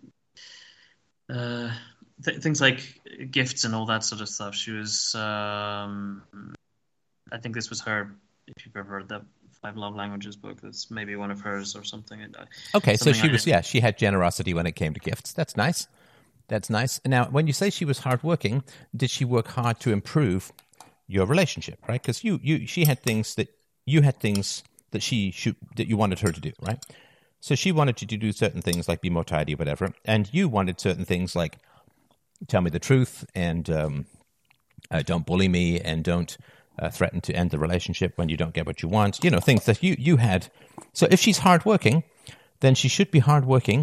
uh, th- things like gifts and all that sort of stuff. She was, um, I think this was her. If you've ever read that Five Love Languages book, that's maybe one of hers or something. Okay, something so she I was, did. yeah, she had generosity when it came to gifts. That's nice. That's nice. Now, when you say she was hardworking, did she work hard to improve your relationship, right? Because you, you, she had things that you had things that she should, that you wanted her to do, right? So she wanted you to do certain things like be more tidy, whatever, and you wanted certain things like tell me the truth and um, uh, don't bully me and don't uh, threaten to end the relationship when you don't get what you want. You know, things that you you had. So if she's hardworking, then she should be hardworking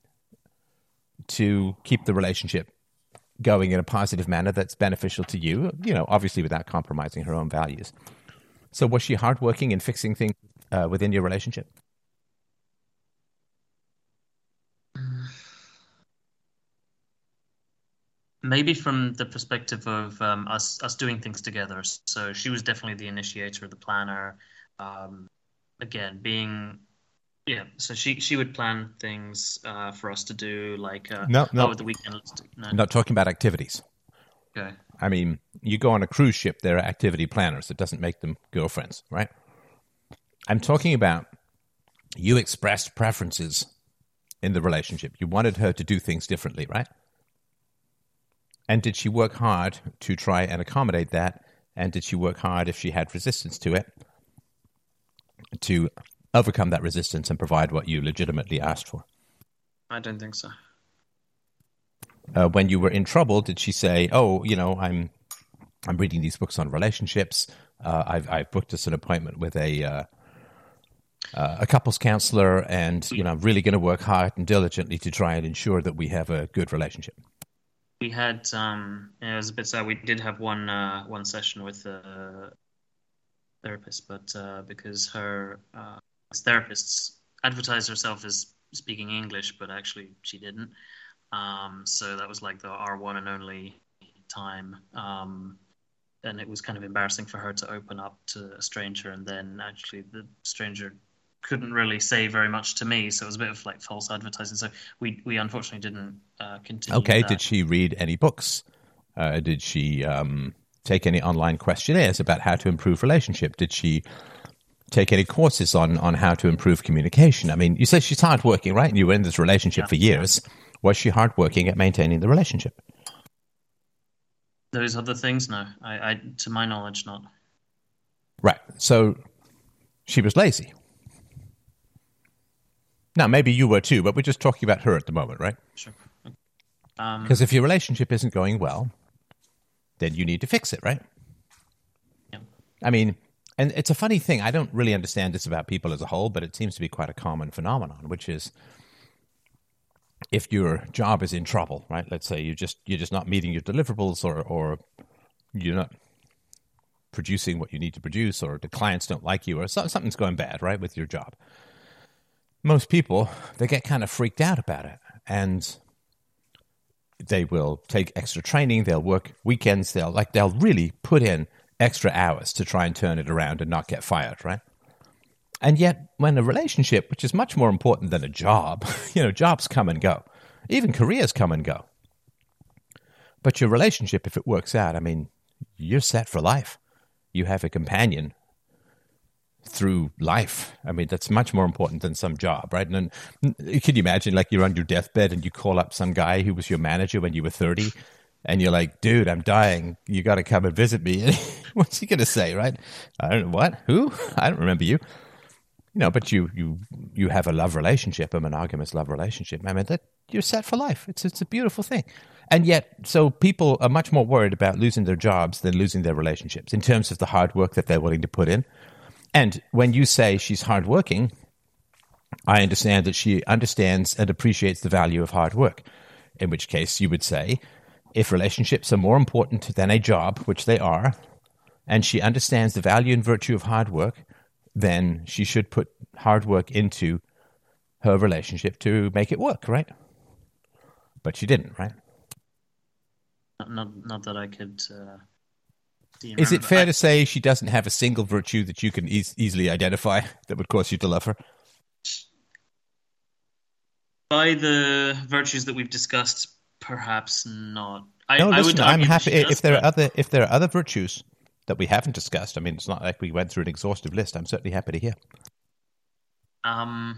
to keep the relationship going in a positive manner that's beneficial to you, you know, obviously without compromising her own values. So was she hardworking in fixing things uh, within your relationship? Maybe from the perspective of um, us us doing things together. So she was definitely the initiator, the planner. Um, again, being... Yeah, so she, she would plan things uh, for us to do, like uh, no, no. over the weekend. Let's do, no. I'm not talking about activities. Okay. I mean, you go on a cruise ship, there are activity planners. It doesn't make them girlfriends, right? I'm talking about you expressed preferences in the relationship. You wanted her to do things differently, right? And did she work hard to try and accommodate that? And did she work hard, if she had resistance to it, to overcome that resistance and provide what you legitimately asked for? I don't think so. Uh, when you were in trouble, did she say, "Oh, you know, I'm, I'm reading these books on relationships. Uh, I've, I've booked us an appointment with a, uh, uh, a couples counselor and, you know, really going to work hard and diligently to try and ensure that we have a good relationship. We had, um, it was a bit sad. We did have one uh, one session with a therapist, but uh, because her uh, therapist advertised herself as speaking English, but actually she didn't. Um, so that was like the our one and only time. Um, and it was kind of embarrassing for her to open up to a stranger, and then actually the stranger couldn't really say very much to me, so it was a bit of like false advertising. So we we unfortunately didn't uh, continue. Okay, that. Did she read any books? Uh, did she um, take any online questionnaires about how to improve relationship? Did she take any courses on on how to improve communication? I mean, you say she's hardworking, right? And you were in this relationship yeah, for years. Yeah. Was she hardworking at maintaining the relationship? Those other things, no. I, I to my knowledge, not. Right. So she was lazy. Now, maybe you were too, but we're just talking about her at the moment, right? Sure. Because um, if your relationship isn't going well, then you need to fix it, right? Yeah. I mean, and it's a funny thing. I don't really understand this about people as a whole, but it seems to be quite a common phenomenon, which is if your job is in trouble, right? Let's say you're just you're just not meeting your deliverables, or or you're not producing what you need to produce, or the clients don't like you, or something's going bad, right, with your job. Most people, they get kind of freaked out about it, and they will take extra training. They'll work weekends. They'll like they'll really put in extra hours to try and turn it around and not get fired, right? And yet, when a relationship, which is much more important than a job, you know, jobs come and go, even careers come and go. But your relationship, if it works out, I mean, you're set for life. You have a companion through life. I mean, that's much more important than some job, right? And then, can you imagine, like, you're on your deathbed and you call up some guy who was your manager when you were thirty, and you're like, dude, I'm dying. You got to come and visit me. What's he going to say, right? I don't know. What? Who? I don't remember you. You know, but you you you have a love relationship, a monogamous love relationship. I mean, that you're set for life. It's it's a beautiful thing. And yet, so people are much more worried about losing their jobs than losing their relationships in terms of the hard work that they're willing to put in. And when you say she's hardworking, I understand that she understands and appreciates the value of hard work, in which case you would say, if relationships are more important than a job, which they are, and she understands the value and virtue of hard work, then she should put hard work into her relationship to make it work, right? But she didn't, right? Not not, not that I could... Uh... Is it fair I, to say she doesn't have a single virtue that you can e- easily identify that would cause you to love her? By the virtues that we've discussed, perhaps not. I, no, I listen, would I'm happy does, if there but... are other if there are other virtues that we haven't discussed. I mean, it's not like we went through an exhaustive list. I'm certainly happy to hear. Um.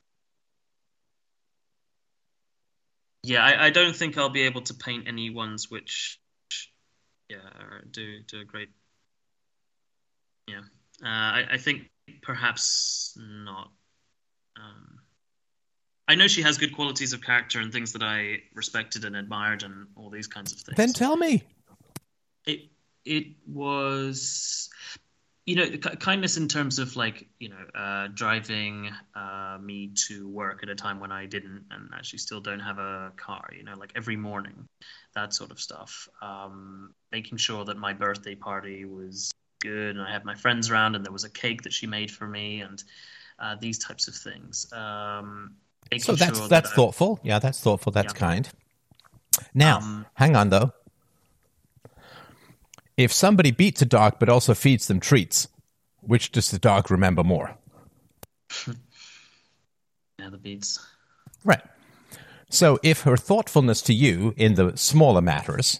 Yeah, I, I don't think I'll be able to paint any ones which, yeah, do do a great. Yeah, uh, I I think perhaps not. Um, I know she has good qualities of character and things that I respected and admired and all these kinds of things. Then tell me. It it was, you know, kindness in terms of like, you know, uh, driving uh, me to work at a time when I didn't and actually still don't have a car, you know, like every morning, that sort of stuff. Um, making sure that my birthday party was good and I had my friends around and there was a cake that she made for me and uh, these types of things. Um, so that's sure that's that thoughtful. I, yeah, that's thoughtful. That's yeah. kind. Now, um, hang on though. If somebody beats a dog but also feeds them treats, which does the dog remember more? Yeah, the beats. Right. So if her thoughtfulness to you in the smaller matters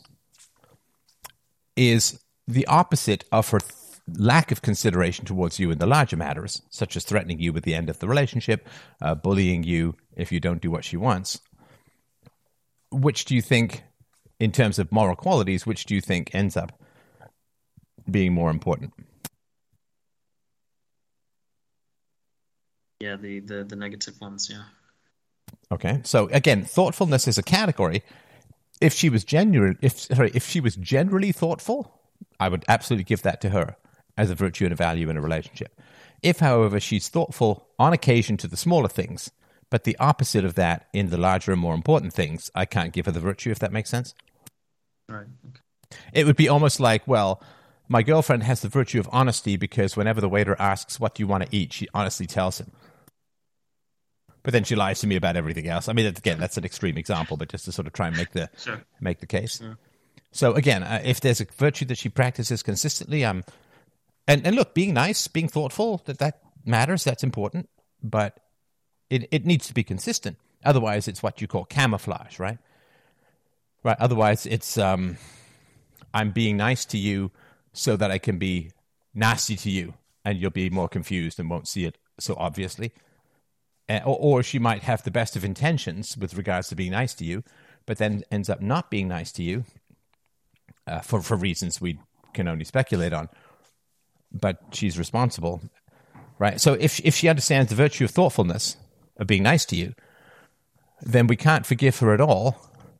is the opposite of her th- lack of consideration towards you in the larger matters, such as threatening you with the end of the relationship, uh, bullying you if you don't do what she wants, which do you think, in terms of moral qualities, which do you think ends up being more important? Yeah, the, the, the negative ones, yeah. Okay, so again, thoughtfulness is a category. If she was genuine, if sorry, if she was generally thoughtful, I would absolutely give that to her as a virtue and a value in a relationship. If, however, she's thoughtful on occasion to the smaller things, but the opposite of that in the larger and more important things, I can't give her the virtue, if that makes sense. Right. Okay. It would be almost like, well, my girlfriend has the virtue of honesty because whenever the waiter asks, what do you want to eat, she honestly tells him. But then she lies to me about everything else. I mean, again, that's an extreme example, but just to sort of try and make the Sure. make the case. Sure. So again, uh, if there's a virtue that she practices consistently, um, and, and look, being nice, being thoughtful, that, that matters, that's important, but it, it needs to be consistent. Otherwise, it's what you call camouflage, right? Right. Otherwise, it's um, I'm being nice to you so that I can be nasty to you, and you'll be more confused and won't see it so obviously. Uh, or, or she might have the best of intentions with regards to being nice to you, but then ends up not being nice to you uh, for, for reasons we can only speculate on. But she's responsible, right? So if if she understands the virtue of thoughtfulness, of being nice to you, then we can't forgive her at all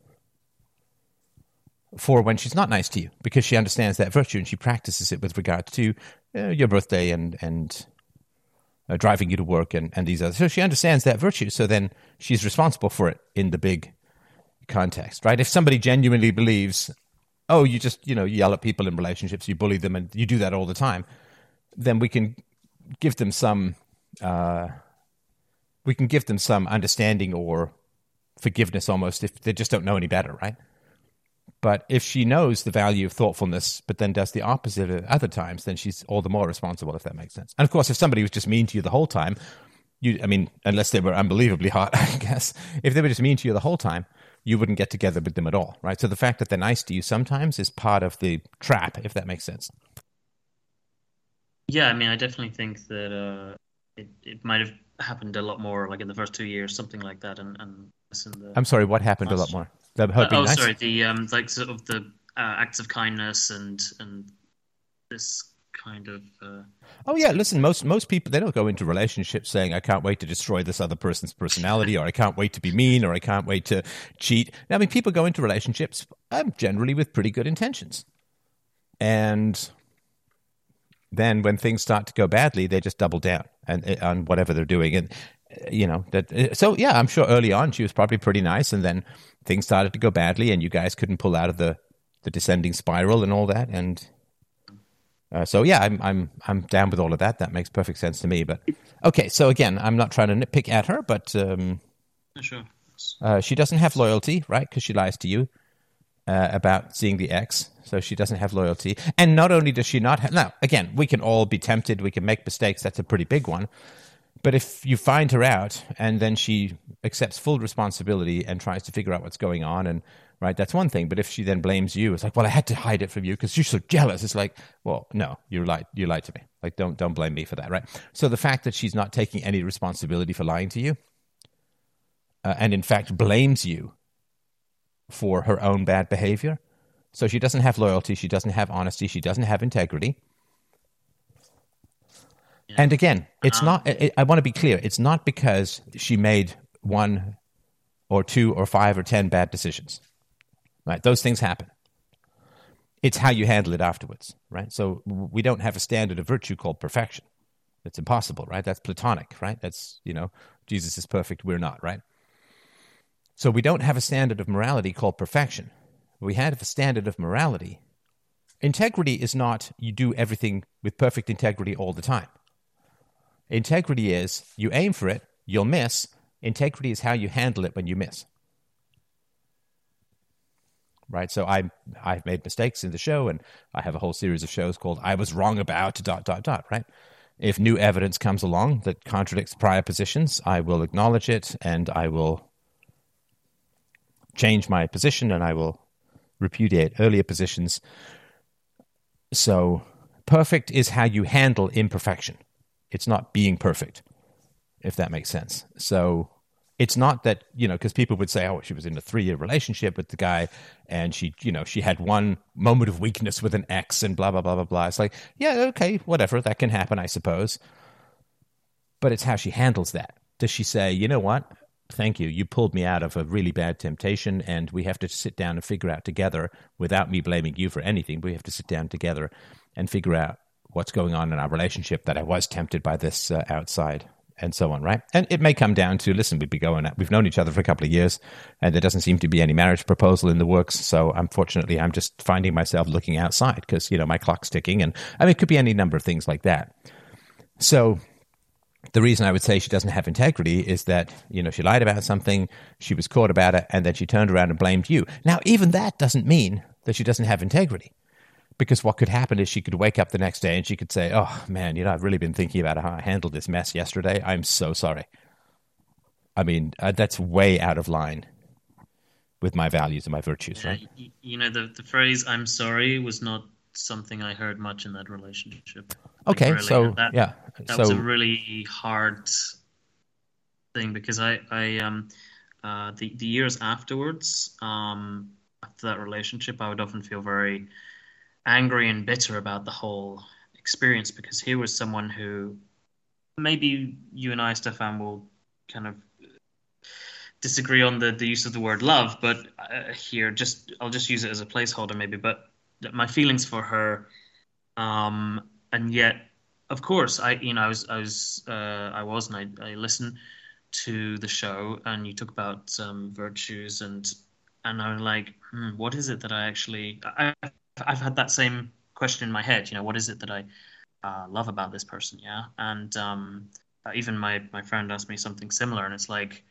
for when she's not nice to you, because she understands that virtue and she practices it with regard to uh, your birthday and and uh, driving you to work and, and these others. So she understands that virtue, so then she's responsible for it in the big context, right? If somebody genuinely believes, oh, you just, you know, yell at people in relationships, you bully them, and you do that all the time, then we can give them some, uh, we can give them some understanding or forgiveness almost if they just don't know any better, right? But if she knows the value of thoughtfulness, but then does the opposite at other times, then she's all the more responsible, if that makes sense. And of course, if somebody was just mean to you the whole time, you, I mean, unless they were unbelievably hot, I guess, if they were just mean to you the whole time, you wouldn't get together with them at all, right? So the fact that they're nice to you sometimes is part of the trap, if that makes sense. Yeah, I mean, I definitely think that uh, it it might have happened a lot more, like in the first two years, something like that, and and less in the I'm sorry, what happened a lot more? The, her Uh, being oh, nice? sorry. The um, like sort of the uh, acts of kindness and and this kind of. Uh, Oh yeah, listen, most most people, they don't go into relationships saying, I can't wait to destroy this other person's personality, or I can't wait to be mean, or I can't wait to cheat. I mean, people go into relationships um, generally with pretty good intentions. And then when things start to go badly, they just double down and on whatever they're doing. And, you know, that. So yeah, I'm sure early on she was probably pretty nice, and then things started to go badly, and you guys couldn't pull out of the, the descending spiral and all that. And Uh, so yeah, I'm I'm I'm down with all of that. That makes perfect sense to me. But okay, so again, I'm not trying to nitpick at her, but um, sure. uh, she doesn't have loyalty, right? Because she lies to you uh, about seeing the ex, so she doesn't have loyalty. And not only does she not have, now again, we can all be tempted, we can make mistakes. That's a pretty big one. But if you find her out and then she accepts full responsibility and tries to figure out what's going on, and right, that's one thing. But if she then blames you, it's like, well, I had to hide it from you because you're so jealous. It's like, well, no, you lied. You lied to me. Like, don't don't blame me for that, right? So the fact that she's not taking any responsibility for lying to you, uh, and in fact blames you for her own bad behavior, so she doesn't have loyalty, she doesn't have honesty, she doesn't have integrity. Yeah. And again, it's um, not. It, I want to be clear. It's not because she made one or two or five or ten bad decisions. Right, those things happen. It's how you handle it afterwards, right? So we don't have a standard of virtue called perfection. It's impossible, right? That's Platonic, right? That's, you know, Jesus is perfect, we're not, right? So we don't have a standard of morality called perfection. We have a standard of morality. Integrity is not you do everything with perfect integrity all the time. Integrity is you aim for it, you'll miss. Integrity is how you handle it when you miss. Right, so I I've made mistakes in the show, and I have a whole series of shows called "I Was Wrong About" dot dot dot. Right, if new evidence comes along that contradicts prior positions, I will acknowledge it, and I will change my position, and I will repudiate earlier positions. So, perfect is how you handle imperfection. It's not being perfect, if that makes sense. So. It's not that, you know, because people would say, oh, she was in a three-year relationship with the guy and she, you know, she had one moment of weakness with an ex and blah, blah, blah, blah, blah. It's like, yeah, okay, whatever. That can happen, I suppose. But it's how she handles that. Does she say, you know what? Thank you. You pulled me out of a really bad temptation, and we have to sit down and figure out together, without me blaming you for anything, we have to sit down together and figure out what's going on in our relationship, that I was tempted by this uh, outside and so on, right? And it may come down to, listen, we've been going, we've known each other for a couple of years, and there doesn't seem to be any marriage proposal in the works. So unfortunately, I'm just finding myself looking outside because, you know, my clock's ticking. And I mean, it could be any number of things like that. So the reason I would say she doesn't have integrity is that, you know, she lied about something, she was caught about it, and then she turned around and blamed you. Now, even that doesn't mean that she doesn't have integrity. Because what could happen is she could wake up the next day and she could say, oh, man, you know, I've really been thinking about how I handled this mess yesterday. I'm so sorry. I mean, uh, that's way out of line with my values and my virtues, Yeah, right? you, you know, the, the phrase "I'm sorry" was not something I heard much in that relationship. Like, Okay, really, so, and that, yeah. that So, was a really hard thing because I, I um, uh, the, the years afterwards, um, after that relationship, I would often feel very angry and bitter about the whole experience because here was someone who maybe you and I, Stefan, will kind of disagree on the, the use of the word love, but uh, here, just I'll just use it as a placeholder, maybe. But my feelings for her, um, and yet, of course, I you know I was I was uh, I was and I, I listened to the show, and you talk about um, virtues, and and I'm like, hmm, what is it that I actually I I've had that same question in my head. You know, what is it that I uh, love about this person? Yeah, and um, uh, even my my friend asked me something similar, and it's like,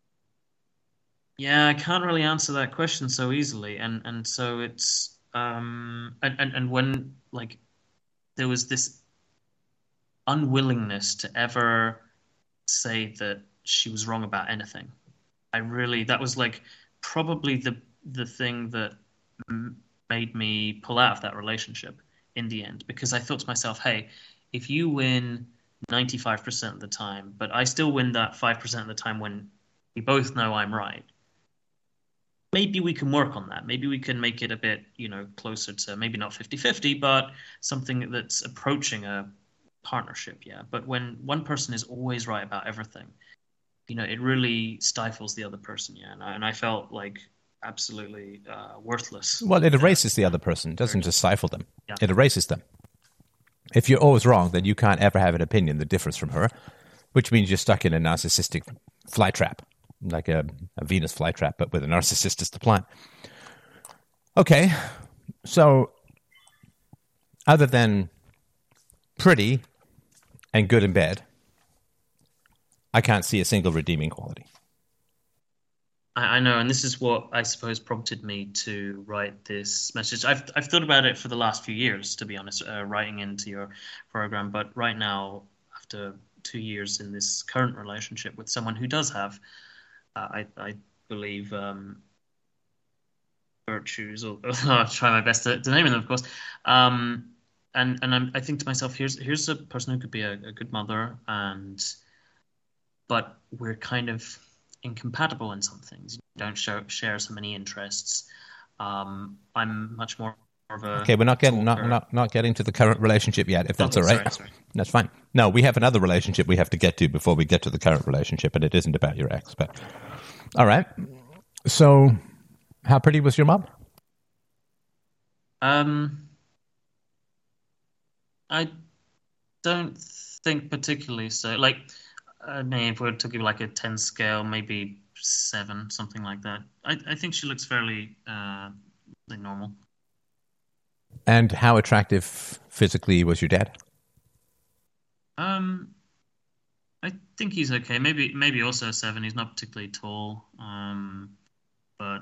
yeah, I can't really answer that question so easily, and and so it's um and and, and when like there was this unwillingness to ever say that she was wrong about anything. I really that was like probably the the thing that m- made me pull out of that relationship in the end because I thought to myself, hey, if you win ninety-five percent of the time, but I still win that five percent of the time when we both know I'm right, maybe we can work on that. Maybe we can make it a bit, you know, closer to maybe not fifty-fifty, but something that's approaching a partnership, yeah. But when one person is always right about everything, you know, it really stifles the other person, yeah. And I, and I felt like absolutely uh, worthless. well, it Uh, erases the other person. It doesn't just stifle them. yeah, It erases them. If you're always wrong, then you can't ever have an opinion that differs from her, which means you're stuck in a narcissistic fly trap, like a, a Venus flytrap, but with a narcissist as the plant. Okay, so other than pretty and good in bed, I can't see a single redeeming quality. I, I know, and this is what I suppose prompted me to write this message. I've I've thought about it for the last few years, to be honest, uh, writing into your program. But right now, after two years in this current relationship with someone who does have, uh, I I believe, um, virtues, or, or I'll try my best to, to name them, of course. Um, and and I'm, I think to myself, here's here's a person who could be a, a good mother, and but we're kind of incompatible in some things. We don't show, share so many interests. Um, I'm much more of a Okay, we're not getting not, talker. not not getting to the current relationship yet, if that's Okay, all right. sorry, sorry. That's fine. No, we have another relationship we have to get to before we get to the current relationship, and it isn't about your ex. But all right. So, how pretty was your mom? Um, I don't think particularly so. Like, I mean, if we were to give like a ten scale, maybe seven, something like that. I, I think she looks fairly uh, normal. And how attractive physically was your dad? Um, I think he's okay. Maybe maybe also a seven. He's not particularly tall. Um, but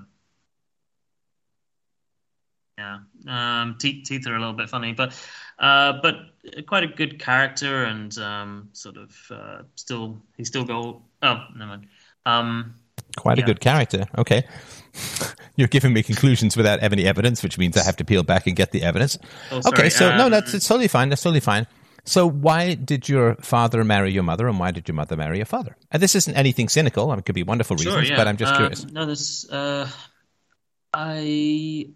yeah, um, teeth teeth are a little bit funny, but uh, but quite a good character and um, sort of uh, still he still go. Oh, never mind. Um, Quite a yeah. good character. Okay. You're giving me conclusions without any evidence, which means I have to peel back and get the evidence. Oh, sorry. Okay, so no, Um, that's it's totally fine. That's totally fine. So why did your father marry your mother, and why did your mother marry your father? And this isn't anything cynical. I mean, it could be wonderful Sure, reasons, yeah. but I'm just Um, curious. no, this uh, I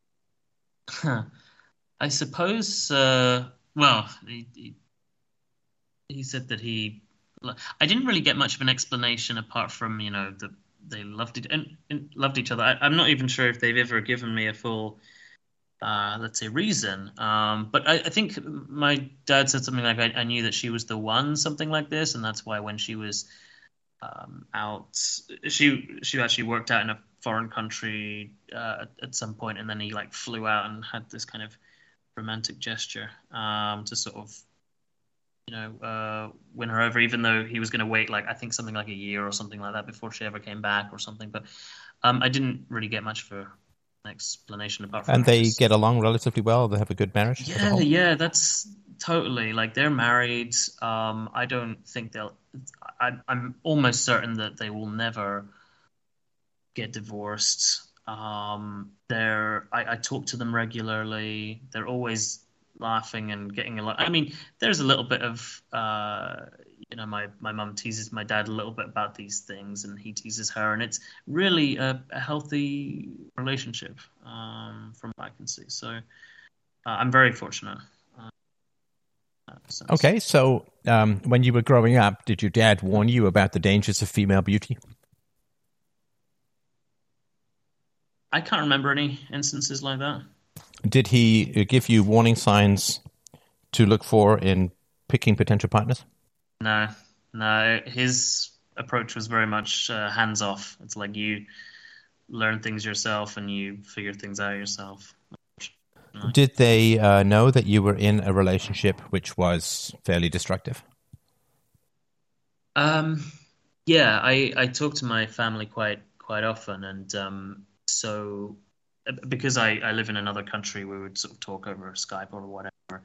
I suppose. Uh, well, he, he he said that he. I didn't really get much of an explanation apart from you know that they loved it and, and loved each other. I, I'm not even sure if they've ever given me a full uh, let's say, reason. Um, but I, I think my dad said something like, I, I knew that she was the one, something like this. And that's why when she was um, out, she she actually worked out in a foreign country uh, at, at some point, and then he like flew out and had this kind of romantic gesture um, to sort of, you know, uh, win her over, even though he was going to wait like I think something like a year or something like that before she ever came back or something. But um, I didn't really get much for an explanation apart from And they just get along relatively well. They have a good marriage as a yeah, whole. yeah, that's totally like they're married. Um, I don't think they'll. I, I'm almost certain that they will never get divorced. Um, they're I, I talk to them regularly. They're always laughing and getting a lot. I mean, there's a little bit of uh, you know, my my mum teases my dad a little bit about these things, and he teases her, and it's really a, a healthy relationship um, from what I can see. So uh, I'm very fortunate. Uh, in that sense. Okay, so um, when you were growing up, did your dad warn you about the dangers of female beauty? I can't remember any instances like that. Did he uh, give you warning signs to look for in picking potential partners? No, no. His approach was very much uh, hands off. It's like you learn things yourself and you figure things out yourself. No. Did they uh, know that you were in a relationship which was fairly destructive? Um, yeah, I I talk to my family quite quite often, and um, so uh, because I I live in another country, we would sort of talk over Skype or whatever,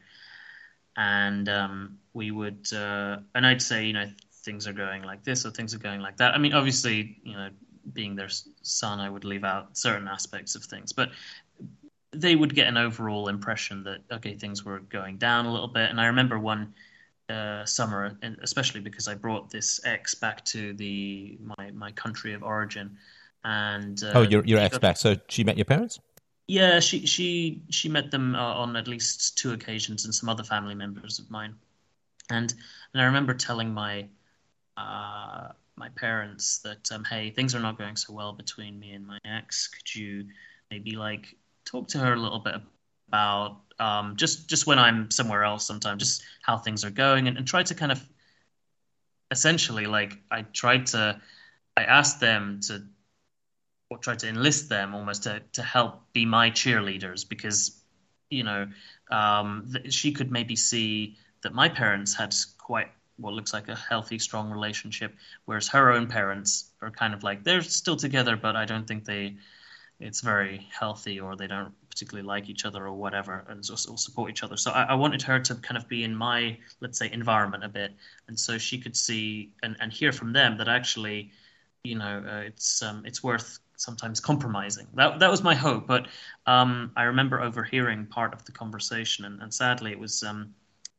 and um, we would uh, and I'd say, you know, things are going like this or things are going like that. I mean, obviously, you know, being their son, I would leave out certain aspects of things, but they would get an overall impression that okay, things were going down a little bit. And I remember one uh, summer, and especially because I brought this ex back to the my my country of origin, and Oh, uh, your your she ex got- back. So she met your parents? yeah, she she she met them uh, on at least two occasions, and some other family members of mine. And and I remember telling my uh, my parents that um, hey, things are not going so well between me and my ex. Could you maybe like talk to her a little bit about um, just just when I'm somewhere else, sometimes just how things are going, and, and try to kind of essentially like I tried to I asked them to or tried to enlist them almost to to help be my cheerleaders because you know um, th- she could maybe see that my parents had quite what looks like a healthy, strong relationship, whereas her own parents are kind of like they're still together, but I don't think they it's very healthy or they don't particularly like each other or whatever and so, so support each other. So I, I wanted her to kind of be in my, let's say, environment a bit. And so she could see and, and hear from them that actually, you know, uh, it's um, it's worth sometimes compromising. That that was my hope. But um, I remember overhearing part of the conversation and, and sadly it was um,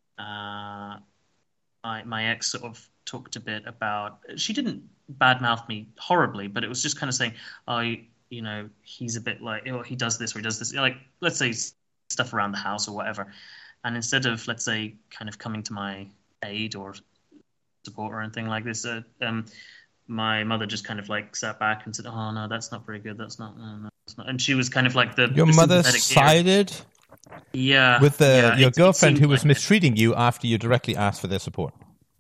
uh, my, my ex sort of talked a bit about, she didn't badmouth me horribly, but it was just kind of saying, oh, you know, he's a bit like, oh, he does this or he does this, like, let's say stuff around the house or whatever. And instead of, let's say, kind of coming to my aid or support or anything like this, uh, um, my mother just kind of like sat back and said, oh, no, that's not very good. That's not, no, no, that's not. And she was kind of like the, Your the mother sympathetic sided ear. Yeah. with the, yeah, your it- it girlfriend seemed who was like it. mistreating you after you directly asked for their support.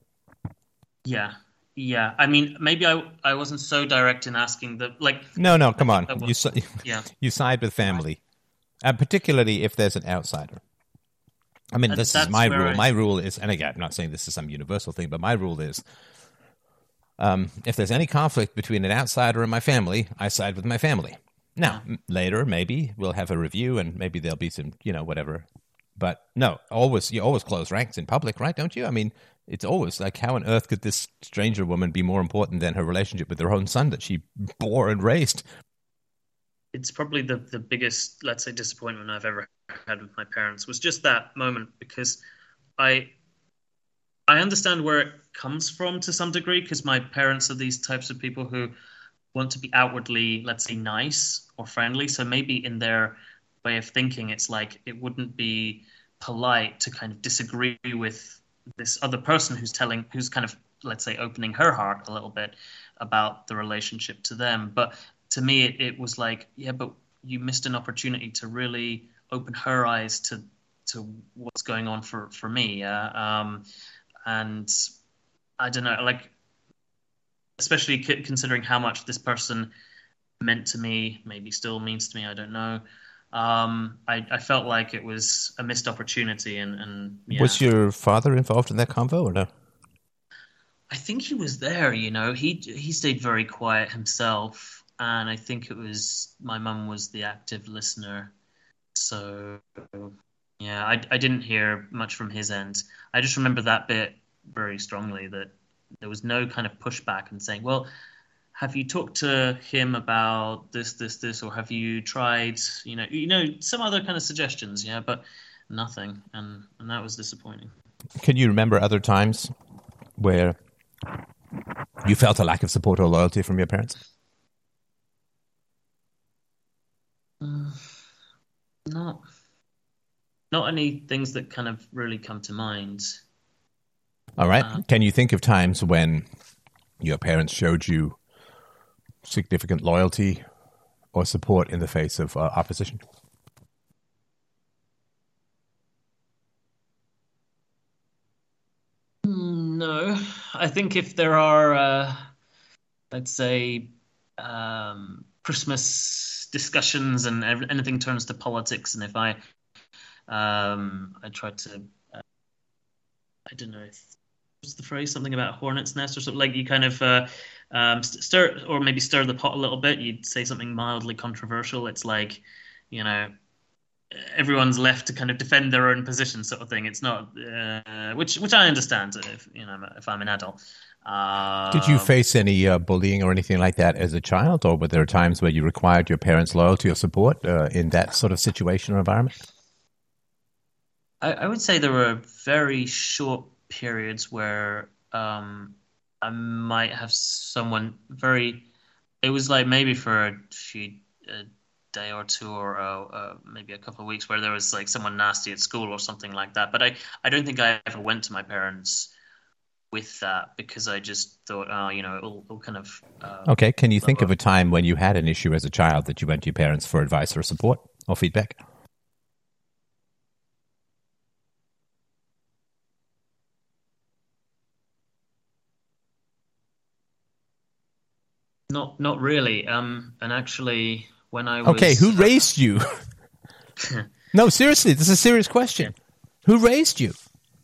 Yeah. Yeah. I mean, maybe I, I wasn't so direct in asking the, like, No, no, come on. that You, was- si- yeah. you side with family, and particularly if there's an outsider. I mean, Uh, this is that's my where rule. I- My rule is, and again, I'm not saying this is some universal thing, but my rule is, um, if there's any conflict between an outsider and my family, I side with my family. Now, m- later, maybe we'll have a review, and maybe there'll be some, you know, whatever. But no, always you always close ranks in public, right? Don't you? I mean, it's always like, how on earth could this stranger woman be more important than her relationship with her own son that she bore and raised? It's probably the the biggest, let's say, disappointment I've ever had with my parents was just that moment because I I understand where it comes from to some degree because my parents are these types of people who want to be outwardly, let's say, nice or friendly. So maybe in their way of thinking, it's like it wouldn't be polite to kind of disagree with this other person who's telling, who's kind of, let's say, opening her heart a little bit about the relationship to them. But to me, it, it was like, yeah, but you missed an opportunity to really open her eyes to to what's going on for for me. Yeah, um, and I don't know, like especially c- considering how much this person meant to me, maybe still means to me. I don't know. Um, I, I felt like it was a missed opportunity, and, and yeah. Was your father involved in that convo or no? I think he was there. You know, he he stayed very quiet himself, and I think it was my mum was the active listener. So yeah, I I didn't hear much from his end. I just remember that bit very strongly, that there was no kind of pushback and saying, well, have you talked to him about this, this, this, or have you tried, you know, you know, some other kind of suggestions, yeah, but nothing, and and that was disappointing. Can you remember other times where you felt a lack of support or loyalty from your parents? Uh, not, not any things that kind of really come to mind. All right. Uh, Can you think of times when your parents showed you significant loyalty or support in the face of uh, opposition? No, I think if there are, uh, let's say, um, Christmas discussions and ev- anything turns to politics, and if I, um, I try to, uh, I don't know, if, what's the phrase? Something about hornet's nest or something, like you kind of uh, um, stir or maybe stir the pot a little bit. You'd say something mildly controversial. It's like, you know, everyone's left to kind of defend their own position, sort of thing. It's not, uh, which which I understand if you know if I'm an adult. Um, Did you face any uh, bullying or anything like that as a child, or were there times where you required your parents' loyalty or support uh, in that sort of situation or environment? I, I would say there were very short periods where um, I might have someone very. It was like maybe for a few a day or two, or uh, uh, maybe a couple of weeks, where there was like someone nasty at school or something like that. But I, I don't think I ever went to my parents with that, because I just thought, oh, you know, it'll, it'll kind of. Uh, Okay. Can you think of a time when you had an issue as a child that you went to your parents for advice or support or feedback? Not, not really. Um, and actually, when I was Okay. Who uh, raised you? No, seriously, this is a serious question. Who raised you?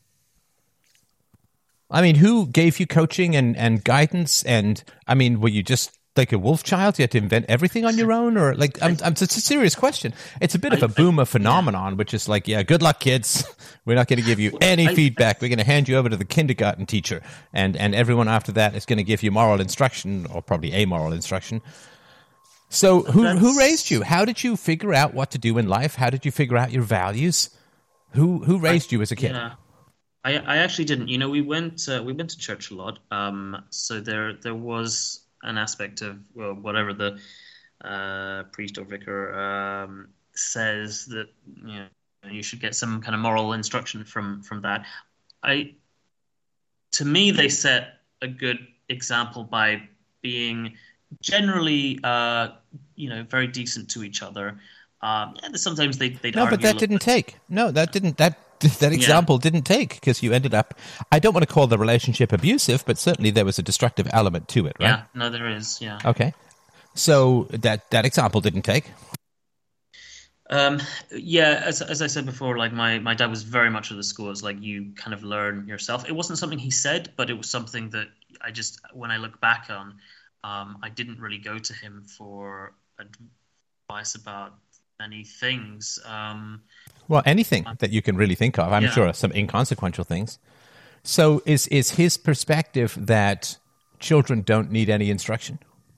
I mean, who gave you coaching and, and guidance? And I mean, were you just like a wolf child? You had to invent everything on your own, or like? I'm, I'm, it's a serious question. It's a bit of a I- I- boomer phenomenon, which is like, yeah, good luck, kids. We're not going to give you any I- feedback. We're going to hand you over to the kindergarten teacher, and and everyone after that is going to give you moral instruction, or probably amoral instruction. So, who who That's- raised you? How did you figure out what to do in life? How did you figure out your values? Who who raised you as a kid? Yeah. I, I actually didn't. You know, we went uh, we went to church a lot. Um, so there there was an aspect of, well, whatever the uh, priest or vicar um, says, that you know you should get some kind of moral instruction from from that. I To me, they set a good example by being generally, uh, you know, very decent to each other. Um, and sometimes they they'd No, argue but a that little didn't bit. take. No, that didn't. That that example didn't take, because you ended up. I don't want to call the relationship abusive, but certainly there was a destructive element to it, right? Yeah, no, there is. Yeah. Okay. So that that example didn't take. Um, yeah, as as I said before, like my, my dad was very much of the school. It's like you kind of learn yourself. It wasn't something he said, but it was something that I just, when I look back on, um, I didn't really go to him for advice about many things. Um, Well, anything that you can really think of, I'm Yeah. sure, some inconsequential things. So is is his perspective that children don't need any instruction?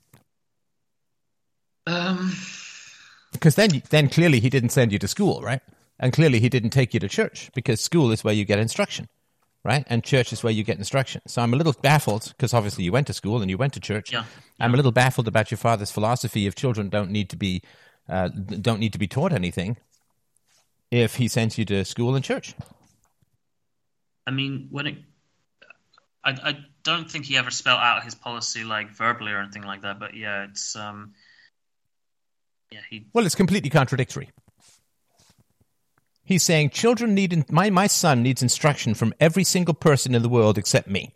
um, Because then, then clearly he didn't send you to school, right? And clearly he didn't take you to church, because school is where you get instruction, right? And church is where you get instruction. So I'm a little baffled, because obviously you went to school and you went to church. Yeah, I'm a little baffled about your father's philosophy if children don't need to be uh, don't need to be taught anything, if he sends you to school and church. I mean, when it, I I don't think he ever spelled out his policy like verbally or anything like that. But yeah, it's um, yeah, he Well, it's completely contradictory. He's saying children need in- my my son needs instruction from every single person in the world except me.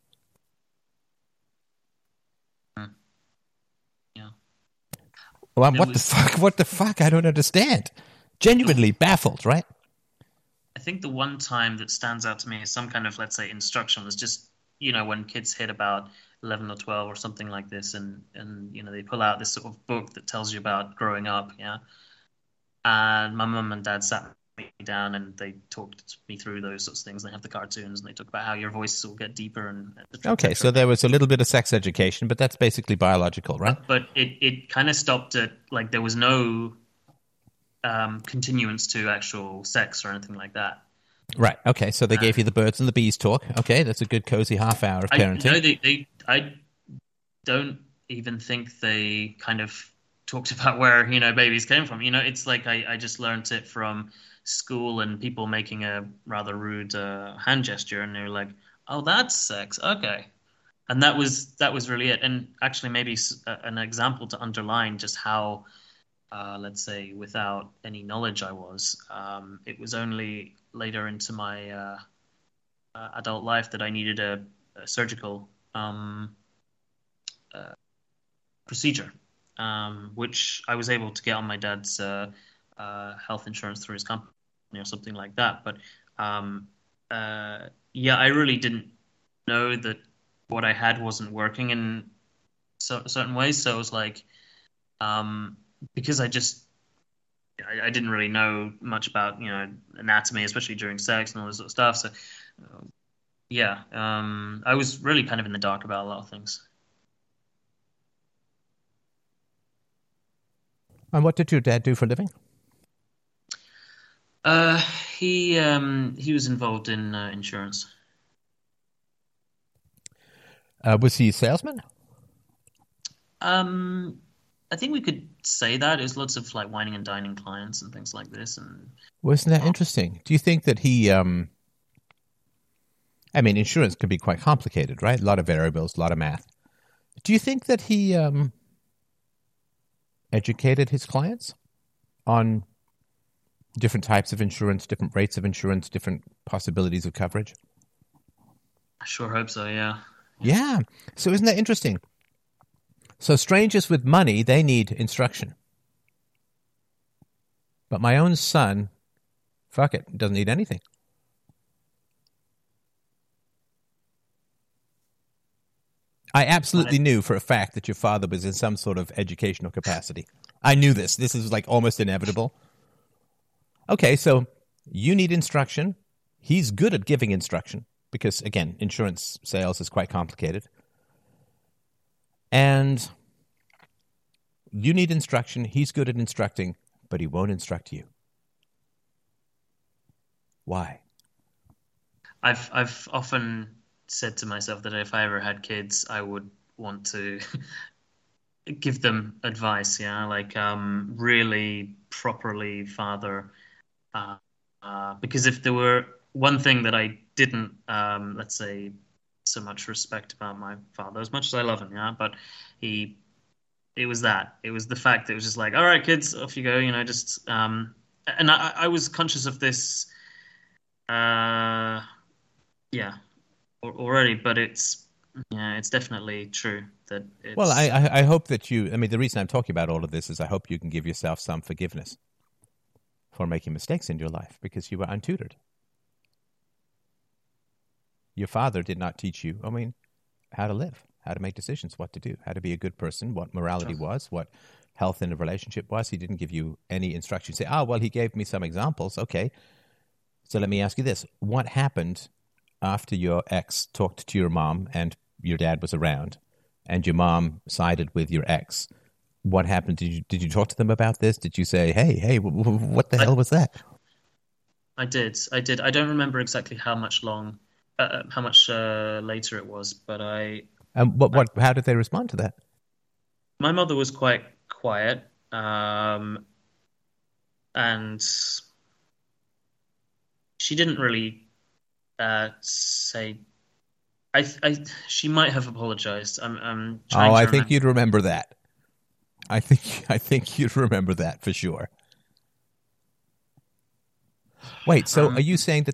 Hmm. Yeah. Well, There what the was- fuck? What the fuck? I don't understand. Genuinely baffled, right? I think the one time that stands out to me is some kind of, let's say, instruction was just, you know, when kids hit about eleven or twelve or something like this, and, and you know, they pull out this sort of book that tells you about growing up, yeah? And my mum and dad sat me down and they talked me through those sorts of things. They have the cartoons and they talk about how your voice will get deeper and et cetera, et Okay, cetera. so there was a little bit of sex education, but that's basically biological, right? But it, it kind of stopped at, like, there was no um, continuance to actual sex or anything like that. Right. Okay, so they gave you the birds and the bees talk. Okay, that's a good cozy half hour of I parenting. know they, they, I don't even think they kind of talked about where, you know, babies came from. You know, it's like I, I just learned it from school and people making a rather rude uh, hand gesture, and they were like, "Oh, that's sex, okay." And that was that was really it. And actually, maybe s- a- an example to underline just how, uh, let's say, without any knowledge I was. Um, it was only later into my uh, uh, adult life that I needed a, a surgical um, uh, procedure, um, which I was able to get on my dad's uh, uh, health insurance through his company or something like that. But um, uh, yeah, I really didn't know that what I had wasn't working in so, certain ways. So it was like, um, because I just I, I didn't really know much about, you know, anatomy, especially during sex and all this sort of stuff. So uh, yeah, um, I was really kind of in the dark about a lot of things. And what did your dad do for a living? Uh, he um, he was involved in uh, insurance. Uh, was he a salesman? Um, I think we could say that. There's lots of like whining and dining clients and things like this, and Wasn't that interesting? Do you think that he, um, I mean, insurance can be quite complicated, right? A lot of variables, a lot of math. Do you think that he um, educated his clients on different types of insurance, different rates of insurance, different possibilities of coverage? I sure hope so. Yeah. Yeah. So isn't that interesting? So strangers with money, they need instruction. But my own son, fuck it, doesn't need anything. I absolutely knew for a fact that your father was in some sort of educational capacity. I knew this. This is like almost inevitable. Okay, so you need instruction. He's good at giving instruction because, again, insurance sales is quite complicated. And you need instruction. He's good at instructing, but he won't instruct you. Why? I've I've often said to myself that if I ever had kids, I would want to give them advice. Yeah, like um, really properly father. Uh, uh, because if there were one thing that I didn't, um, let's say, so much respect about my father, as much as I love him, yeah, but he, it was that. It was the fact that it was just like, all right, kids, off you go, you know, just, um, and I, I was conscious of this, uh, yeah, already, but it's, yeah, it's definitely true that it's. Well, I, I, I hope that you, I mean, the reason I'm talking about all of this is I hope you can give yourself some forgiveness for making mistakes in your life because you were untutored. Your father did not teach you, I mean, how to live, how to make decisions, what to do, how to be a good person, what morality was, what health in a relationship was. He didn't give you any instructions. Say, oh, well, he gave me some examples. Okay. So let me ask you this. What happened after your ex talked to your mom and your dad was around and your mom sided with your ex? What happened? Did you did you talk to them about this? Did you say, hey, hey, w- w- what the I, hell was that? I did. I did. I don't remember exactly how much long, uh, how much uh, later it was, but I. Um, what, what, how did they respond to that? My mother was quite quiet, um, and she didn't really uh, say. I, I, she might have apologized. I'm, I'm trying Oh, to I remember. think you'd remember that. I think I think you'd remember that for sure. Wait, so are Um, you saying that